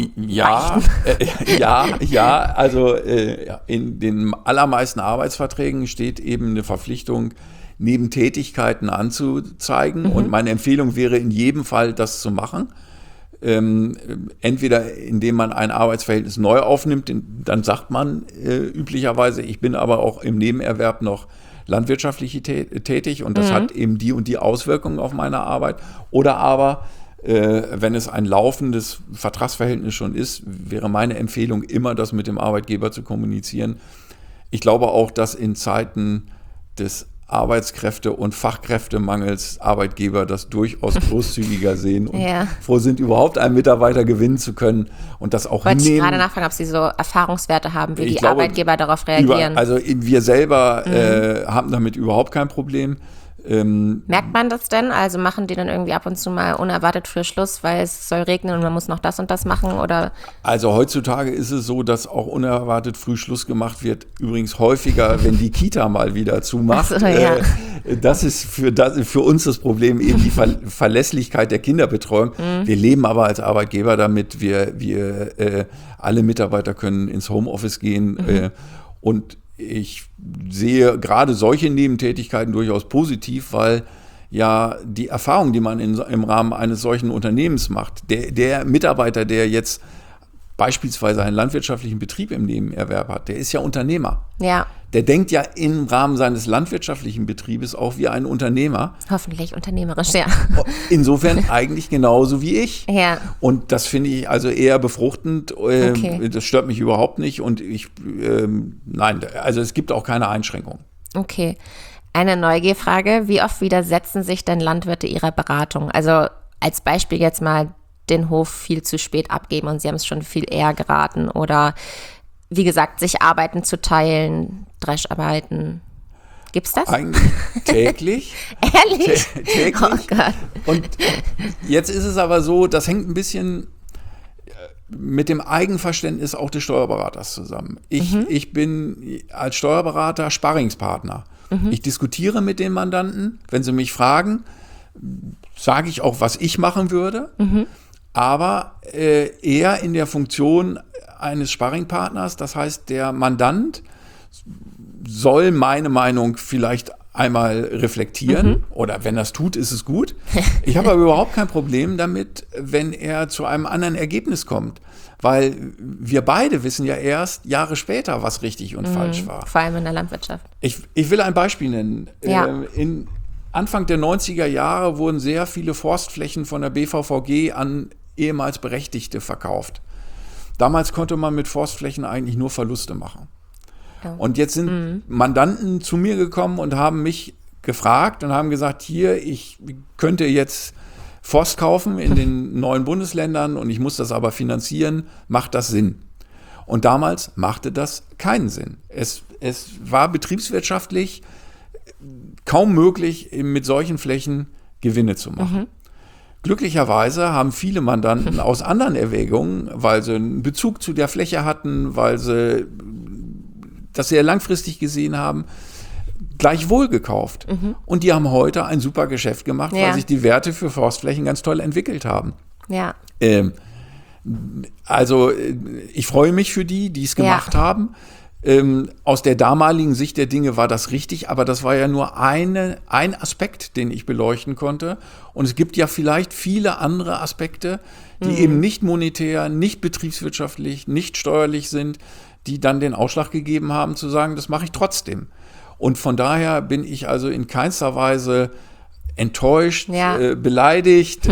also in den allermeisten Arbeitsverträgen steht eben eine Verpflichtung, Nebentätigkeiten anzuzeigen und meine Empfehlung wäre in jedem Fall, das zu machen. Entweder indem man ein Arbeitsverhältnis neu aufnimmt, dann sagt man üblicherweise, ich bin aber auch im Nebenerwerb noch landwirtschaftlich tätig und das hat eben die und die Auswirkungen auf meine Arbeit. Oder aber, wenn es ein laufendes Vertragsverhältnis schon ist, wäre meine Empfehlung immer, das mit dem Arbeitgeber zu kommunizieren. Ich glaube auch, dass in Zeiten des Arbeitskräfte- und Fachkräftemangels Arbeitgeber das durchaus großzügiger sehen und froh sind, überhaupt einen Mitarbeiter gewinnen zu können und das auch nehmen. Wollte ich gerade nachfragen, ob Sie so Erfahrungswerte haben, wie die Arbeitgeber darauf reagieren? Also wir selber haben damit überhaupt kein Problem. Merkt man das denn? Also machen die dann irgendwie ab und zu mal unerwartet früh Schluss, weil es soll regnen und man muss noch das und das machen? Oder? Also heutzutage ist es so, dass auch unerwartet früh Schluss gemacht wird. Übrigens häufiger, wenn die Kita mal wieder zumacht. Ach so, ja. Das ist für uns das Problem, eben die Verlässlichkeit der Kinderbetreuung. Wir leben aber als Arbeitgeber damit. Wir alle Mitarbeiter können ins Homeoffice gehen und ich sehe gerade solche Nebentätigkeiten durchaus positiv, weil ja die Erfahrung, die man im Rahmen eines solchen Unternehmens macht, der Mitarbeiter, der jetzt beispielsweise einen landwirtschaftlichen Betrieb im Nebenerwerb hat, der ist ja Unternehmer. Ja. Der denkt ja im Rahmen seines landwirtschaftlichen Betriebes auch wie ein Unternehmer. Hoffentlich unternehmerisch, ja. Insofern eigentlich genauso wie ich. Ja. Und das finde ich also eher befruchtend. Okay. Das stört mich überhaupt nicht. Und nein, also es gibt auch keine Einschränkung. Okay. Eine Neugierfrage. Wie oft widersetzen sich denn Landwirte ihrer Beratung? Also als Beispiel jetzt mal den Hof viel zu spät abgeben und sie haben es schon viel eher geraten. Oder wie gesagt, sich Arbeiten zu teilen, Drescharbeiten. Gibt's das? Eigentlich täglich. Ehrlich? Täglich. Oh Gott. Und jetzt ist es aber so, das hängt ein bisschen mit dem Eigenverständnis auch des Steuerberaters zusammen. Ich bin als Steuerberater Sparringspartner. Ich diskutiere mit den Mandanten. Wenn sie mich fragen, sage ich auch, was ich machen würde. Aber eher in der Funktion eines Sparringpartners. Das heißt, der Mandant soll meine Meinung vielleicht einmal reflektieren oder wenn er es tut, ist es gut. Ich habe aber überhaupt kein Problem damit, wenn er zu einem anderen Ergebnis kommt, weil wir beide wissen ja erst Jahre später, was richtig und falsch war. Vor allem in der Landwirtschaft. Ich will ein Beispiel nennen. Ja. In Anfang der 90er Jahre wurden sehr viele Forstflächen von der BVVG an ehemals Berechtigte verkauft. Damals konnte man mit Forstflächen eigentlich nur Verluste machen. Und jetzt sind Mandanten zu mir gekommen und haben mich gefragt und haben gesagt, hier, ich könnte jetzt Forst kaufen in den neuen Bundesländern und ich muss das aber finanzieren, macht das Sinn? Und damals machte das keinen Sinn. Es war betriebswirtschaftlich kaum möglich, mit solchen Flächen Gewinne zu machen. Glücklicherweise haben viele Mandanten aus anderen Erwägungen, weil sie einen Bezug zu der Fläche hatten, weil sie das sehr langfristig gesehen haben, gleichwohl gekauft. Und die haben heute ein super Geschäft gemacht, weil sich die Werte für Forstflächen ganz toll entwickelt haben. Ja. Also ich freue mich für die es gemacht haben. Aus der damaligen Sicht der Dinge war das richtig, aber das war ja nur ein Aspekt, den ich beleuchten konnte. Und es gibt ja vielleicht viele andere Aspekte, die eben nicht monetär, nicht betriebswirtschaftlich, nicht steuerlich sind, die dann den Ausschlag gegeben haben, zu sagen, das mache ich trotzdem. Und von daher bin ich also in keinster Weise enttäuscht, beleidigt,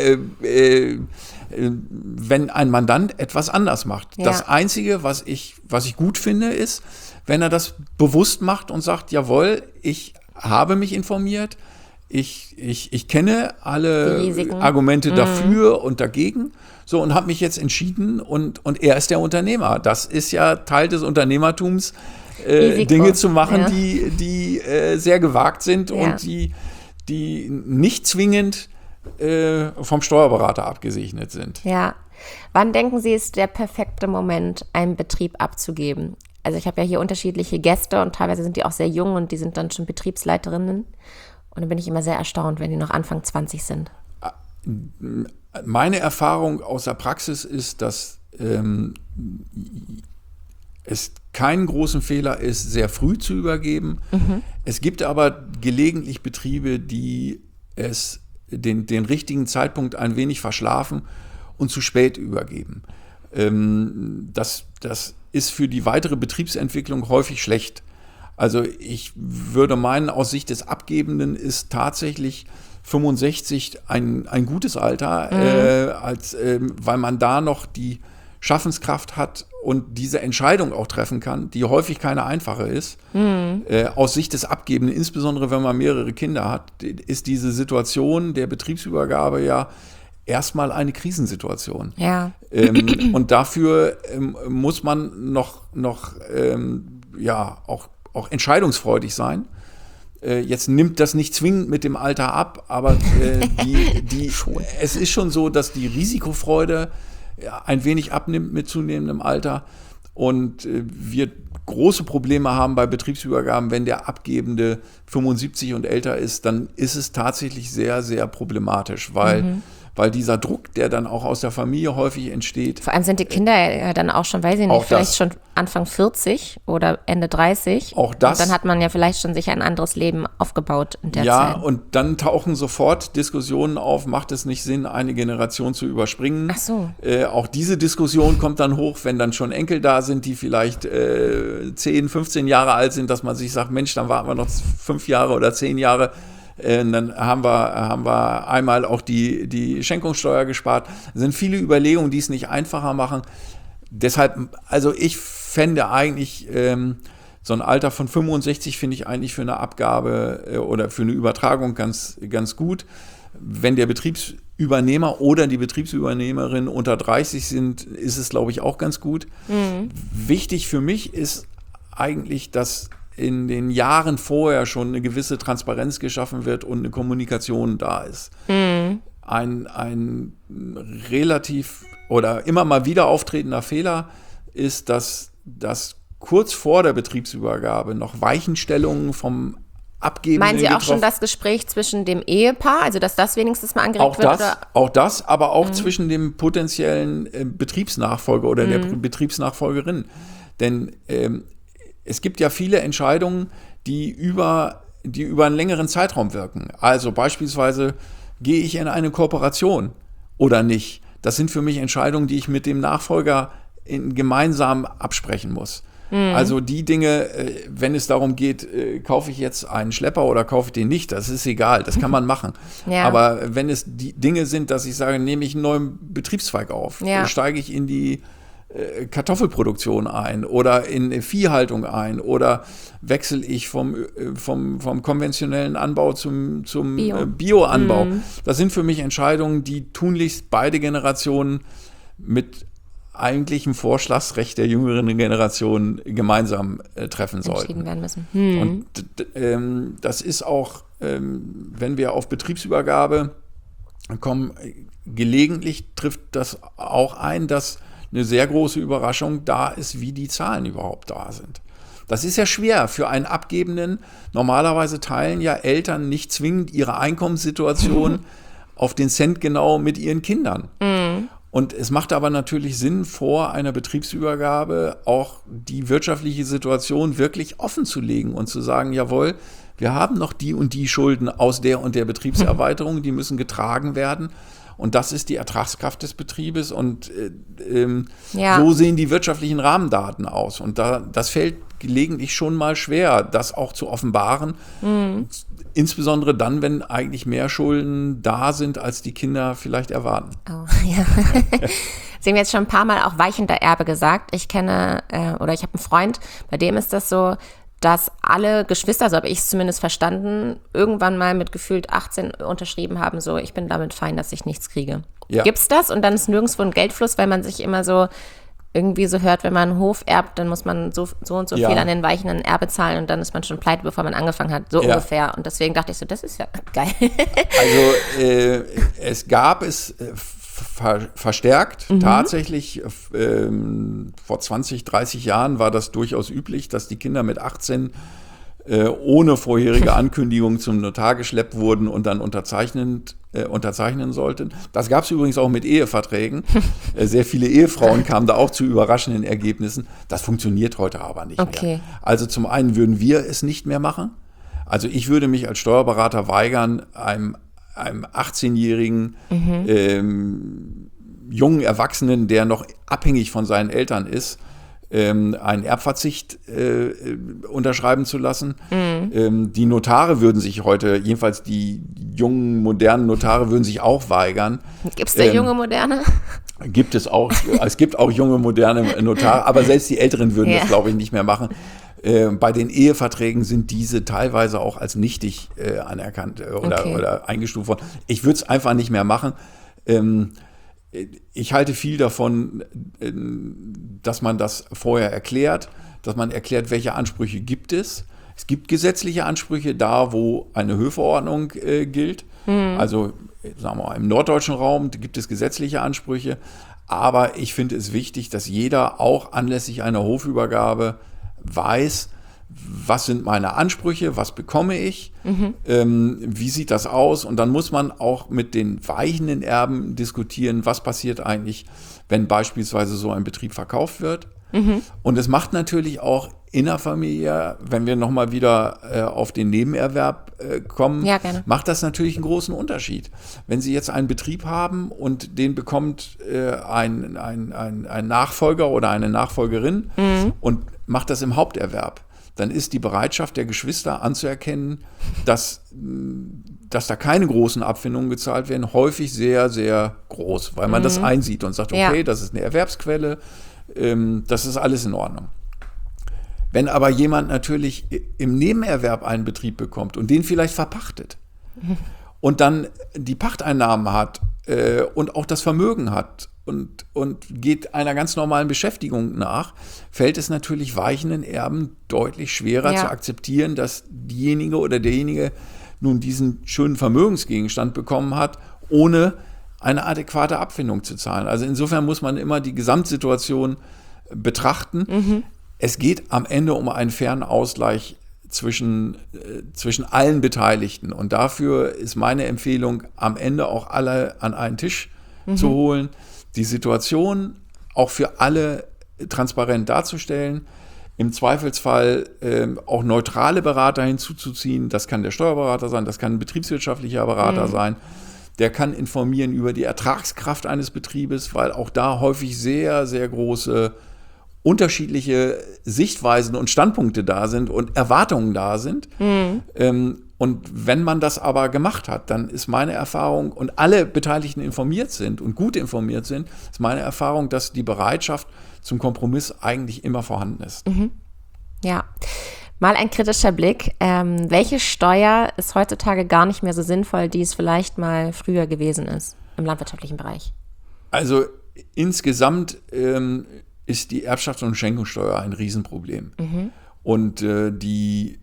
wenn ein Mandant etwas anders macht. Ja. Das Einzige, was ich gut finde, ist, wenn er das bewusst macht und sagt, jawohl, ich habe mich informiert, ich kenne alle Argumente dafür und dagegen, so, und habe mich jetzt entschieden und er ist der Unternehmer. Das ist ja Teil des Unternehmertums, Dinge zu machen, die sehr gewagt sind und die nicht zwingend vom Steuerberater abgesegnet sind. Ja. Wann denken Sie, ist der perfekte Moment, einen Betrieb abzugeben? Also ich habe ja hier unterschiedliche Gäste und teilweise sind die auch sehr jung und die sind dann schon Betriebsleiterinnen. Und dann bin ich immer sehr erstaunt, wenn die noch Anfang 20 sind. Meine Erfahrung aus der Praxis ist, dass es keinen großen Fehler ist, sehr früh zu übergeben. Es gibt aber gelegentlich Betriebe, die es den richtigen Zeitpunkt ein wenig verschlafen und zu spät übergeben. Das ist für die weitere Betriebsentwicklung häufig schlecht. Also ich würde meinen, aus Sicht des Abgebenden ist tatsächlich 65 ein gutes Alter, weil man da noch die Schaffenskraft hat und diese Entscheidung auch treffen kann, die häufig keine einfache ist. Aus Sicht des Abgebenden, insbesondere wenn man mehrere Kinder hat, ist diese Situation der Betriebsübergabe ja erstmal eine Krisensituation. Ja. Und dafür muss man noch auch entscheidungsfreudig sein. Jetzt nimmt das nicht zwingend mit dem Alter ab, aber es ist schon so, dass die Risikofreude ein wenig abnimmt mit zunehmendem Alter und wir große Probleme haben bei Betriebsübergaben, wenn der Abgebende 75 und älter ist, dann ist es tatsächlich sehr, sehr problematisch, weil weil dieser Druck, der dann auch aus der Familie häufig entsteht. Vor allem sind die Kinder ja dann auch schon, weiß ich nicht, vielleicht schon Anfang 40 oder Ende 30. Auch das. Und dann hat man ja vielleicht schon sich ein anderes Leben aufgebaut in der Zeit. Ja, und dann tauchen sofort Diskussionen auf, macht es nicht Sinn, eine Generation zu überspringen? Ach so. Auch diese Diskussion kommt dann hoch, wenn dann schon Enkel da sind, die vielleicht 10, 15 Jahre alt sind, dass man sich sagt, Mensch, dann warten wir noch 5 Jahre oder 10 Jahre. Dann haben wir einmal auch die Schenkungssteuer gespart. Es sind viele Überlegungen, die es nicht einfacher machen. Deshalb, also ich fände eigentlich so ein Alter von 65 finde ich eigentlich für eine Abgabe oder für eine Übertragung ganz, ganz gut. Wenn der Betriebsübernehmer oder die Betriebsübernehmerin unter 30 sind, ist es, glaube ich, auch ganz gut. Mhm. Wichtig für mich ist eigentlich, dass in den Jahren vorher schon eine gewisse Transparenz geschaffen wird und eine Kommunikation da ist. Mhm. Ein relativ oder immer mal wieder auftretender Fehler ist, dass kurz vor der Betriebsübergabe noch Weichenstellungen vom Abgebenden Meinen Sie auch schon das Gespräch zwischen dem Ehepaar, also dass das wenigstens mal angeregt wird? Auch das, aber auch zwischen dem potenziellen Betriebsnachfolger oder der Betriebsnachfolgerin. Denn es gibt ja viele Entscheidungen, die über einen längeren Zeitraum wirken. Also beispielsweise, gehe ich in eine Kooperation oder nicht? Das sind für mich Entscheidungen, die ich mit dem Nachfolger gemeinsam absprechen muss. Also die Dinge, wenn es darum geht, kaufe ich jetzt einen Schlepper oder kaufe ich den nicht, das ist egal, das kann man machen. Ja. Aber wenn es die Dinge sind, dass ich sage, nehme ich einen neuen Betriebszweig auf, steige ich in die Kartoffelproduktion ein oder in Viehhaltung ein oder wechsle ich vom konventionellen Anbau zum Bioanbau. Das sind für mich Entscheidungen, die tunlichst beide Generationen mit eigentlichem Vorschlagsrecht der jüngeren Generation gemeinsam treffen sollten. Werden müssen. Und das ist auch, wenn wir auf Betriebsübergabe kommen, gelegentlich trifft das auch ein, dass eine sehr große Überraschung da ist, wie die Zahlen überhaupt da sind. Das ist ja schwer für einen Abgebenden. Normalerweise teilen ja Eltern nicht zwingend ihre Einkommenssituation auf den Cent genau mit ihren Kindern. Und es macht aber natürlich Sinn, vor einer Betriebsübergabe auch die wirtschaftliche Situation wirklich offen zu legen und zu sagen, jawohl, wir haben noch die und die Schulden aus der und der Betriebserweiterung, die müssen getragen werden. Und das ist die Ertragskraft des Betriebes und so sehen die wirtschaftlichen Rahmendaten aus. Und das fällt gelegentlich schon mal schwer, das auch zu offenbaren. Insbesondere dann, wenn eigentlich mehr Schulden da sind, als die Kinder vielleicht erwarten. Oh, ja. Sie haben jetzt schon ein paar Mal auch weichender Erbe gesagt. Ich kenne oder ich habe einen Freund, bei dem ist das so, dass alle Geschwister, so habe ich es zumindest verstanden, irgendwann mal mit gefühlt 18 unterschrieben haben, so, ich bin damit fein, dass ich nichts kriege. Ja. Gibt's das? Und dann ist nirgendwo ein Geldfluss, weil man sich immer so irgendwie so hört, wenn man einen Hof erbt, dann muss man so und so viel an den weichenden Erbe zahlen und dann ist man schon pleite, bevor man angefangen hat, so ungefähr. Und deswegen dachte ich so, das ist ja geil. Also es gab es verstärkt. Tatsächlich, vor 20, 30 Jahren war das durchaus üblich, dass die Kinder mit 18 ohne vorherige Ankündigung zum Notar geschleppt wurden und dann unterzeichnen sollten. Das gab es übrigens auch mit Eheverträgen. Sehr viele Ehefrauen kamen da auch zu überraschenden Ergebnissen. Das funktioniert heute aber nicht mehr. Also zum einen würden wir es nicht mehr machen. Also ich würde mich als Steuerberater weigern, einem 18-jährigen jungen Erwachsenen, der noch abhängig von seinen Eltern ist, einen Erbverzicht unterschreiben zu lassen. Die Notare würden sich heute, jedenfalls die jungen, modernen Notare würden sich auch weigern. Gibt es da junge, moderne? Gibt es auch. Es gibt auch junge, moderne Notare, aber selbst die Älteren würden das, glaube ich, nicht mehr machen. Bei den Eheverträgen sind diese teilweise auch als nichtig anerkannt oder eingestuft worden. Ich würde es einfach nicht mehr machen. Ich halte viel davon, dass man das vorher erklärt, dass man erklärt, welche Ansprüche gibt es. Es gibt gesetzliche Ansprüche da, wo eine Höfeordnung gilt. Also sagen wir mal, im norddeutschen Raum gibt es gesetzliche Ansprüche. Aber ich finde es wichtig, dass jeder auch anlässlich einer Hofübergabe weiß, was sind meine Ansprüche, was bekomme ich, wie sieht das aus? Und dann muss man auch mit den weichenden Erben diskutieren, was passiert eigentlich, wenn beispielsweise so ein Betrieb verkauft wird. Und es macht natürlich auch innerfamiliär, wenn wir nochmal wieder auf den Nebenerwerb kommen, macht das natürlich einen großen Unterschied. Wenn Sie jetzt einen Betrieb haben und den bekommt ein Nachfolger oder eine Nachfolgerin und macht das im Haupterwerb, dann ist die Bereitschaft der Geschwister anzuerkennen, dass da keine großen Abfindungen gezahlt werden, häufig sehr, sehr groß, weil man das einsieht und sagt, okay, das ist eine Erwerbsquelle, das ist alles in Ordnung. Wenn aber jemand natürlich im Nebenerwerb einen Betrieb bekommt und den vielleicht verpachtet und dann die Pachteinnahmen hat und auch das Vermögen hat und geht einer ganz normalen Beschäftigung nach, fällt es natürlich weichenden Erben deutlich schwerer zu akzeptieren, dass diejenige oder derjenige nun diesen schönen Vermögensgegenstand bekommen hat, ohne eine adäquate Abfindung zu zahlen. Also insofern muss man immer die Gesamtsituation betrachten. Es geht am Ende um einen fairen Ausgleich zwischen allen Beteiligten. Und dafür ist meine Empfehlung, am Ende auch alle an einen Tisch zu holen, die Situation auch für alle transparent darzustellen, im Zweifelsfall auch neutrale Berater hinzuzuziehen. Das kann der Steuerberater sein, das kann ein betriebswirtschaftlicher Berater sein. Der kann informieren über die Ertragskraft eines Betriebes, weil auch da häufig sehr, sehr große unterschiedliche Sichtweisen und Standpunkte da sind und Erwartungen da sind. Und wenn man das aber gemacht hat, dann ist meine Erfahrung, und alle Beteiligten informiert sind und gut informiert sind, ist meine Erfahrung, dass die Bereitschaft zum Kompromiss eigentlich immer vorhanden ist. Ja. Mal ein kritischer Blick. Welche Steuer ist heutzutage gar nicht mehr so sinnvoll, die es vielleicht mal früher gewesen ist im landwirtschaftlichen Bereich? Also insgesamt ist die Erbschafts- und Schenkungssteuer ein Riesenproblem. Und in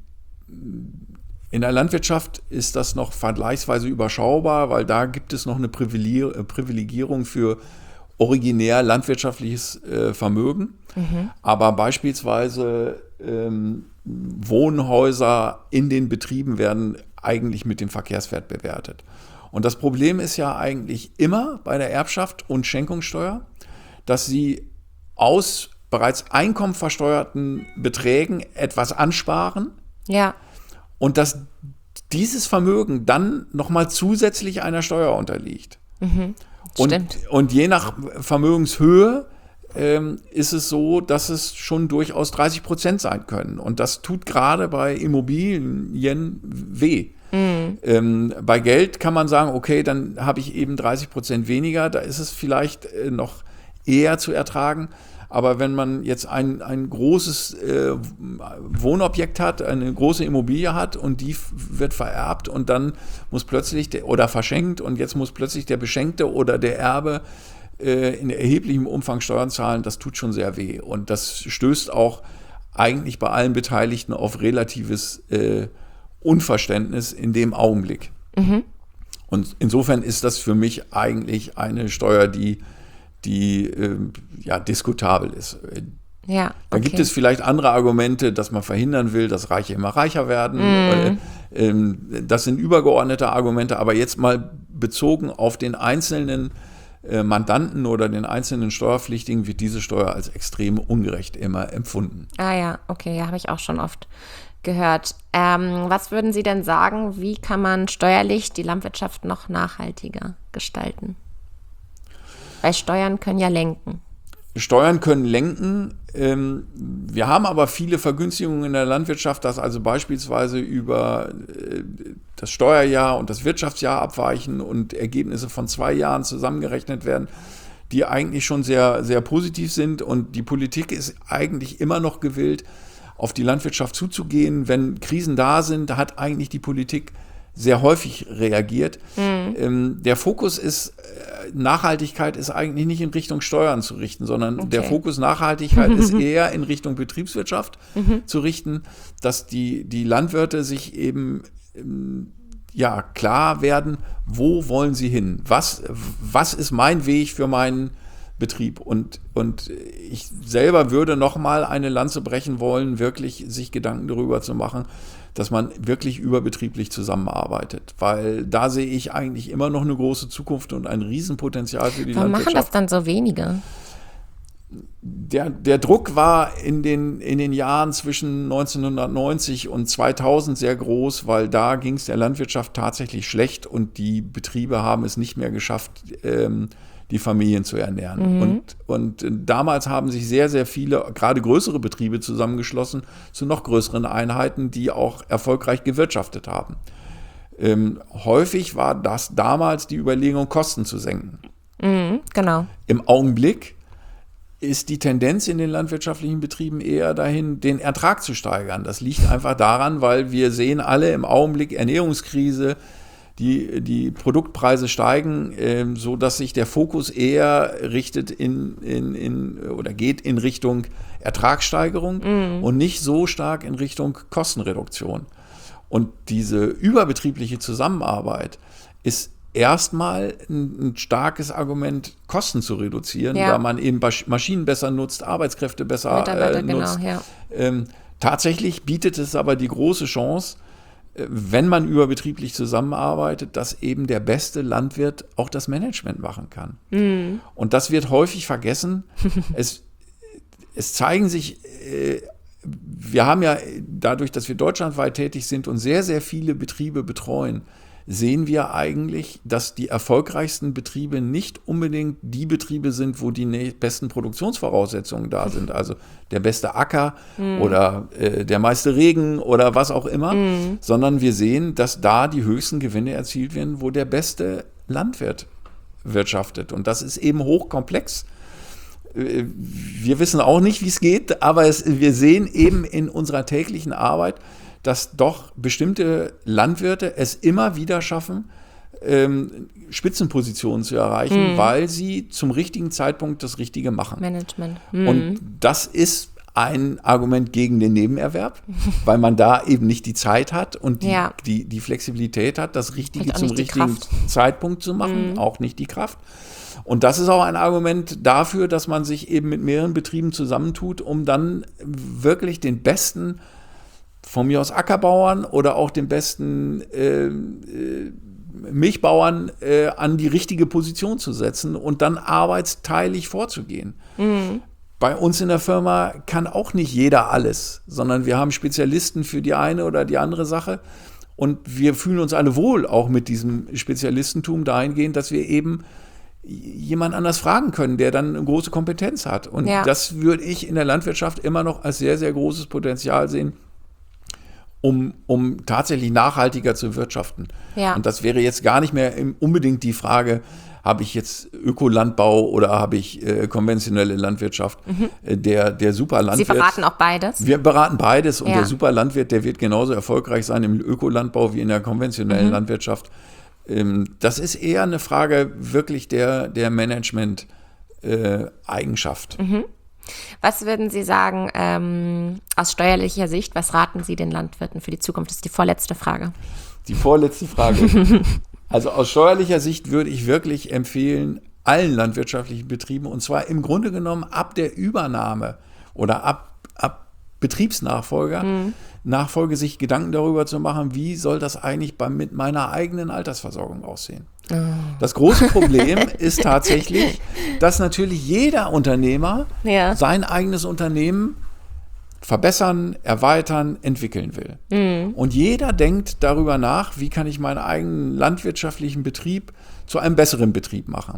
der Landwirtschaft ist das noch vergleichsweise überschaubar, weil da gibt es noch eine Privilegierung für originär landwirtschaftliches Vermögen. Aber beispielsweise Wohnhäuser in den Betrieben werden eigentlich mit dem Verkehrswert bewertet. Und das Problem ist ja eigentlich immer bei der Erbschaft und Schenkungssteuer, dass sie aus bereits einkommenversteuerten Beträgen etwas ansparen. Und dass dieses Vermögen dann nochmal zusätzlich einer Steuer unterliegt. Und je nach Vermögenshöhe ist es so, dass es schon durchaus 30% sein können. Und das tut gerade bei Immobilien weh. Bei Geld kann man sagen, okay, dann habe ich eben 30% weniger, da ist es vielleicht noch eher zu ertragen. Aber wenn man jetzt ein großes Wohnobjekt hat, eine große Immobilie hat und die wird vererbt und dann muss plötzlich oder verschenkt und jetzt muss plötzlich der Beschenkte oder der Erbe in erheblichem Umfang Steuern zahlen, das tut schon sehr weh. Und das stößt auch eigentlich bei allen Beteiligten auf relatives Unverständnis in dem Augenblick. Und insofern ist das für mich eigentlich eine Steuer, die diskutabel ist. Dann gibt es vielleicht andere Argumente, dass man verhindern will, dass Reiche immer reicher werden. Das sind übergeordnete Argumente, aber jetzt mal bezogen auf den einzelnen Mandanten oder den einzelnen Steuerpflichtigen wird diese Steuer als extrem ungerecht immer empfunden. Okay, habe ich auch schon oft gehört. Was würden Sie denn sagen, wie kann man steuerlich die Landwirtschaft noch nachhaltiger gestalten? Weil Steuern können ja lenken. Steuern können lenken. Wir haben aber viele Vergünstigungen in der Landwirtschaft, dass also beispielsweise über das Steuerjahr und das Wirtschaftsjahr abweichen und Ergebnisse von 2 Jahren zusammengerechnet werden, die eigentlich schon sehr, sehr positiv sind. Und die Politik ist eigentlich immer noch gewillt, auf die Landwirtschaft zuzugehen. Wenn Krisen da sind, hat eigentlich die Politik sehr häufig reagiert. Der Fokus ist, Nachhaltigkeit ist eigentlich nicht in Richtung Steuern zu richten, sondern der Fokus Nachhaltigkeit ist eher in Richtung Betriebswirtschaft zu richten, dass die Landwirte sich eben klar werden, wo wollen sie hin? Was ist mein Weg für meinen Betrieb. Und ich selber würde noch mal eine Lanze brechen wollen, wirklich sich Gedanken darüber zu machen, dass man wirklich überbetrieblich zusammenarbeitet. Weil da sehe ich eigentlich immer noch eine große Zukunft und ein Riesenpotenzial für die Landwirtschaft. Warum machen das dann so wenige? Der Druck war in den Jahren zwischen 1990 und 2000 sehr groß, weil da ging es der Landwirtschaft tatsächlich schlecht und die Betriebe haben es nicht mehr geschafft, die Familien zu ernähren. Und damals haben sich sehr, sehr viele, gerade größere Betriebe zusammengeschlossen zu noch größeren Einheiten, die auch erfolgreich gewirtschaftet haben. Häufig war das damals die Überlegung, Kosten zu senken. Genau. Im Augenblick ist die Tendenz in den landwirtschaftlichen Betrieben eher dahin, den Ertrag zu steigern. Das liegt einfach daran, weil wir sehen alle im Augenblick Ernährungskrise, die Produktpreise steigen, so dass sich der Fokus eher richtet oder geht in Richtung Ertragssteigerung und nicht so stark in Richtung Kostenreduktion. Und diese überbetriebliche Zusammenarbeit ist erstmal ein starkes Argument, Kosten zu reduzieren, weil man eben Maschinen besser nutzt, Arbeitskräfte besser nutzt. Genau, ja. Tatsächlich bietet es aber die große Chance, wenn man überbetrieblich zusammenarbeitet, dass eben der beste Landwirt auch das Management machen kann. Und das wird häufig vergessen. Es zeigen sich, wir haben ja dadurch, dass wir deutschlandweit tätig sind und sehr, sehr viele Betriebe betreuen, sehen wir eigentlich, dass die erfolgreichsten Betriebe nicht unbedingt die Betriebe sind, wo die besten Produktionsvoraussetzungen da sind. Also der beste Acker oder der meiste Regen oder was auch immer, sondern wir sehen, dass da die höchsten Gewinne erzielt werden, wo der beste Landwirt wirtschaftet. Und das ist eben hochkomplex. Wir wissen auch nicht, wie es geht, aber wir sehen eben in unserer täglichen Arbeit, dass doch bestimmte Landwirte es immer wieder schaffen, Spitzenpositionen zu erreichen, weil sie zum richtigen Zeitpunkt das Richtige machen. Management. Und das ist ein Argument gegen den Nebenerwerb, weil man da eben nicht die Zeit hat und die Flexibilität hat, das Richtige zum richtigen Zeitpunkt zu machen, auch nicht die Kraft. Und das ist auch ein Argument dafür, dass man sich eben mit mehreren Betrieben zusammentut, um dann wirklich den besten, von mir aus Ackerbauern oder auch den besten Milchbauern an die richtige Position zu setzen und dann arbeitsteilig vorzugehen. Bei uns in der Firma kann auch nicht jeder alles, sondern wir haben Spezialisten für die eine oder die andere Sache und wir fühlen uns alle wohl auch mit diesem Spezialistentum dahingehend, dass wir eben jemand anders fragen können, der dann eine große Kompetenz hat. Und das würde ich in der Landwirtschaft immer noch als sehr, sehr großes Potenzial sehen, um tatsächlich nachhaltiger zu wirtschaften. Ja. Und das wäre jetzt gar nicht mehr unbedingt die Frage, habe ich jetzt Ökolandbau oder habe ich konventionelle Landwirtschaft? Der Superlandwirt. Sie beraten auch beides? Wir beraten beides und der Superlandwirt, der wird genauso erfolgreich sein im Ökolandbau wie in der konventionellen Landwirtschaft. Das ist eher eine Frage wirklich der Management-Eigenschaft. Was würden Sie sagen aus steuerlicher Sicht, was raten Sie den Landwirten für die Zukunft? Das ist die vorletzte Frage. Die vorletzte Frage. Also aus steuerlicher Sicht würde ich wirklich empfehlen, allen landwirtschaftlichen Betrieben, und zwar im Grunde genommen ab der Übernahme oder ab Betriebsnachfolge, sich Gedanken darüber zu machen, wie soll das eigentlich mit meiner eigenen Altersversorgung aussehen. Das große Problem ist tatsächlich, dass natürlich jeder Unternehmer sein eigenes Unternehmen verbessern, erweitern, entwickeln will. Und jeder denkt darüber nach, wie kann ich meinen eigenen landwirtschaftlichen Betrieb zu einem besseren Betrieb machen.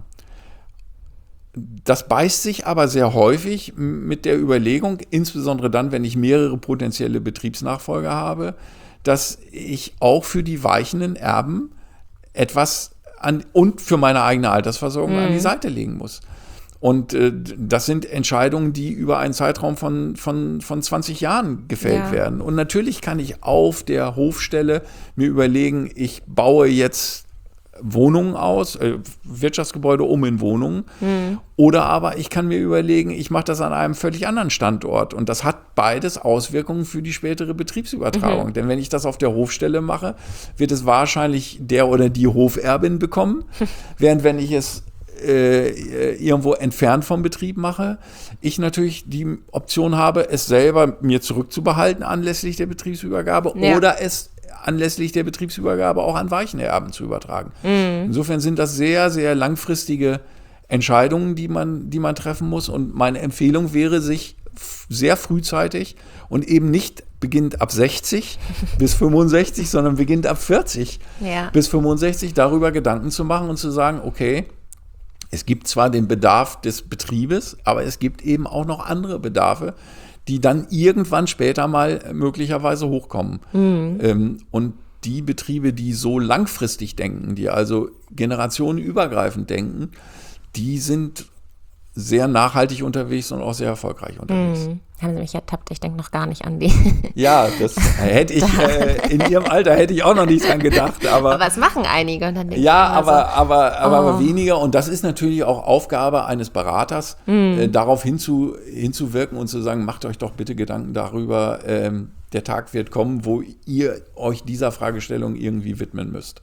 Das beißt sich aber sehr häufig mit der Überlegung, insbesondere dann, wenn ich mehrere potenzielle Betriebsnachfolger habe, dass ich auch für die weichenden Erben etwas und für meine eigene Altersversorgung an die Seite legen muss. Und das sind Entscheidungen, die über einen Zeitraum von 20 Jahren gefällt werden. Und natürlich kann ich auf der Hofstelle mir überlegen, ich baue jetzt Wohnungen aus, Wirtschaftsgebäude in Wohnungen. Oder aber ich kann mir überlegen, ich mache das an einem völlig anderen Standort. Und das hat beides Auswirkungen für die spätere Betriebsübertragung. Denn wenn ich das auf der Hofstelle mache, wird es wahrscheinlich der oder die Hoferbin bekommen. Während wenn ich es irgendwo entfernt vom Betrieb mache, ich natürlich die Option habe, es selber mir zurückzubehalten anlässlich der Betriebsübergabe oder es anlässlich der Betriebsübergabe auch an Weichenerben zu übertragen. Insofern sind das sehr, sehr langfristige Entscheidungen, die man treffen muss. Und meine Empfehlung wäre, sich sehr frühzeitig und eben nicht beginnt ab 60 bis 65, sondern beginnt ab 40 bis 65 darüber Gedanken zu machen und zu sagen, okay, es gibt zwar den Bedarf des Betriebes, aber es gibt eben auch noch andere Bedarfe, die dann irgendwann später mal möglicherweise hochkommen. Und die Betriebe, die so langfristig denken, die also generationenübergreifend denken, die sind sehr nachhaltig unterwegs und auch sehr erfolgreich unterwegs. Haben Sie mich ertappt? Ich denke noch gar nicht an die. Ja, das hätte ich, in Ihrem Alter hätte ich auch noch nicht dran gedacht. Aber es machen einige. Und dann denke aber weniger. Und das ist natürlich auch Aufgabe eines Beraters, darauf hinzuwirken und zu sagen, macht euch doch bitte Gedanken darüber, der Tag wird kommen, wo ihr euch dieser Fragestellung irgendwie widmen müsst.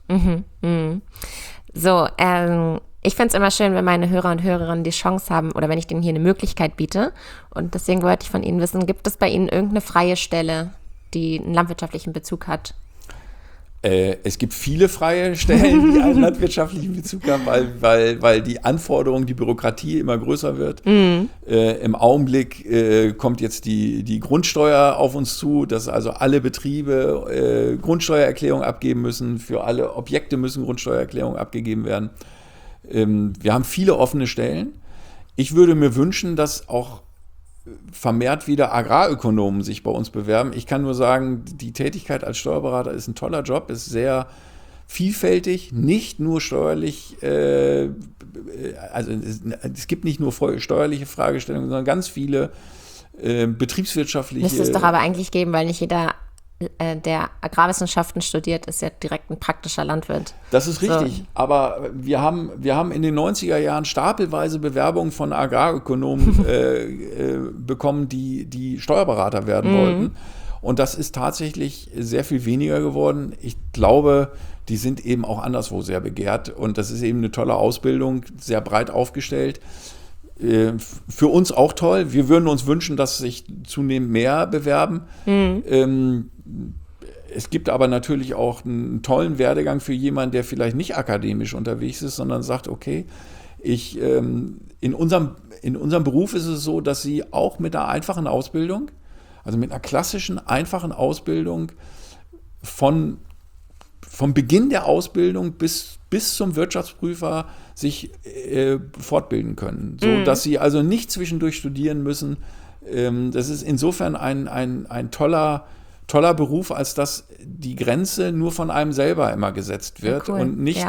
So, ich finde es immer schön, wenn meine Hörer und Hörerinnen die Chance haben oder wenn ich denen hier eine Möglichkeit biete. Und deswegen wollte ich von Ihnen wissen, gibt es bei Ihnen irgendeine freie Stelle, die einen landwirtschaftlichen Bezug hat? Es gibt viele freie Stellen, die einen landwirtschaftlichen Bezug haben, weil die Anforderung, die Bürokratie immer größer wird. Im Augenblick kommt jetzt die Grundsteuer auf uns zu, dass also alle Betriebe Grundsteuererklärung abgeben müssen. Für alle Objekte müssen Grundsteuererklärungen abgegeben werden. Wir haben viele offene Stellen. Ich würde mir wünschen, dass auch vermehrt wieder Agrarökonomen sich bei uns bewerben. Ich kann nur sagen, die Tätigkeit als Steuerberater ist ein toller Job, ist sehr vielfältig, nicht nur steuerlich, also es gibt nicht nur steuerliche Fragestellungen, sondern ganz viele betriebswirtschaftliche. Müsste es doch aber eigentlich geben, weil nicht jeder, der Agrarwissenschaften studiert, ist ja direkt ein praktischer Landwirt. Das ist richtig, so. Aber wir haben in den 90er Jahren stapelweise Bewerbungen von Agrarökonomen bekommen, die Steuerberater werden wollten. Und das ist tatsächlich sehr viel weniger geworden. Ich glaube, die sind eben auch anderswo sehr begehrt. Und das ist eben eine tolle Ausbildung, sehr breit aufgestellt. Für uns auch toll. Wir würden uns wünschen, dass sich zunehmend mehr bewerben. Es gibt aber natürlich auch einen tollen Werdegang für jemanden, der vielleicht nicht akademisch unterwegs ist, sondern sagt, okay, in unserem Beruf ist es so, dass Sie auch mit einer einfachen Ausbildung, also mit einer klassischen, einfachen Ausbildung vom Beginn der Ausbildung bis zum Wirtschaftsprüfer sich fortbilden können, so dass Sie also nicht zwischendurch studieren müssen. Das ist insofern ein toller Beruf, als dass die Grenze nur von einem selber immer gesetzt wird und nicht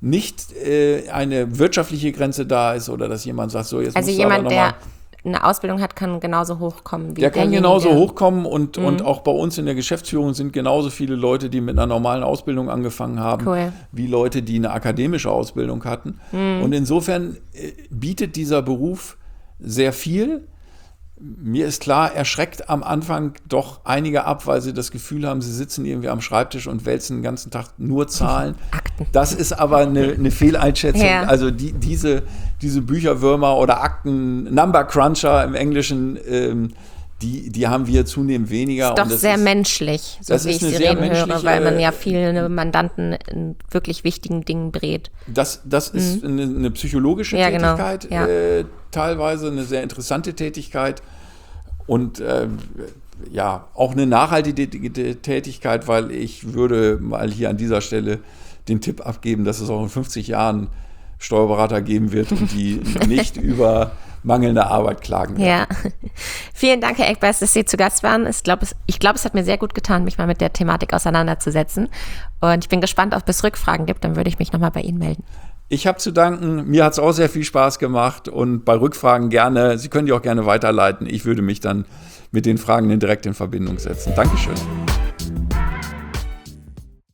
eine wirtschaftliche Grenze da ist oder dass jemand sagt, so jetzt also musst jemand, der eine Ausbildung hat, kann genauso hochkommen wie der kann genauso hochkommen und auch bei uns in der Geschäftsführung sind genauso viele Leute, die mit einer normalen Ausbildung angefangen haben, wie Leute, die eine akademische Ausbildung hatten. Und insofern bietet dieser Beruf sehr viel. Mir ist klar, er schreckt am Anfang doch einige ab, weil sie das Gefühl haben, sie sitzen irgendwie am Schreibtisch und wälzen den ganzen Tag nur Zahlen. Akten. Das ist aber eine Fehleinschätzung. Ja. Also diese Bücherwürmer oder Akten, Number Cruncher im Englischen, die haben wir zunehmend weniger. Das ist doch sehr menschlich, so wie ich Sie reden höre, weil man ja viele Mandanten in wirklich wichtigen Dingen berät. Das ist eine psychologische Tätigkeit, teilweise eine sehr interessante Tätigkeit und auch eine nachhaltige Tätigkeit, weil ich würde mal hier an dieser Stelle den Tipp abgeben, dass es auch in 50 Jahren Steuerberater geben wird und die nicht über mangelnde Arbeit klagen werden. Ja, vielen Dank, Herr Eckberst, dass Sie zu Gast waren. Ich glaube, es hat mir sehr gut getan, mich mal mit der Thematik auseinanderzusetzen. Und ich bin gespannt, ob es Rückfragen gibt. Dann würde ich mich nochmal bei Ihnen melden. Ich habe zu danken. Mir hat es auch sehr viel Spaß gemacht. Und bei Rückfragen gerne, Sie können die auch gerne weiterleiten. Ich würde mich dann mit den Fragenden direkt in Verbindung setzen. Dankeschön.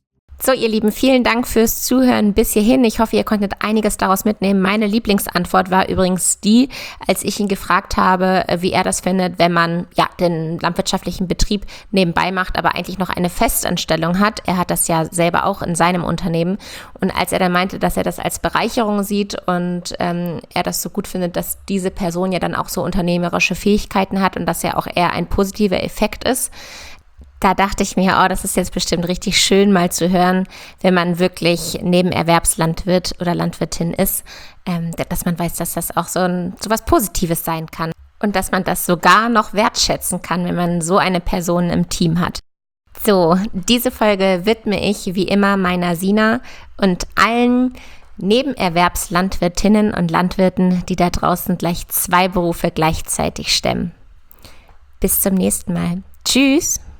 So, ihr Lieben, vielen Dank fürs Zuhören bis hierhin. Ich hoffe, ihr konntet einiges daraus mitnehmen. Meine Lieblingsantwort war übrigens die, als ich ihn gefragt habe, wie er das findet, wenn man den landwirtschaftlichen Betrieb nebenbei macht, aber eigentlich noch eine Festanstellung hat. Er hat das ja selber auch in seinem Unternehmen. Und als er dann meinte, dass er das als Bereicherung sieht und er das so gut findet, dass diese Person ja dann auch so unternehmerische Fähigkeiten hat und dass ja auch eher ein positiver Effekt ist, da dachte ich mir, das ist jetzt bestimmt richtig schön mal zu hören, wenn man wirklich Nebenerwerbslandwirt oder Landwirtin ist, dass man weiß, dass das auch so was Positives sein kann und dass man das sogar noch wertschätzen kann, wenn man so eine Person im Team hat. So, diese Folge widme ich wie immer meiner Sina und allen Nebenerwerbslandwirtinnen und Landwirten, die da draußen gleich 2 Berufe gleichzeitig stemmen. Bis zum nächsten Mal. Tschüss!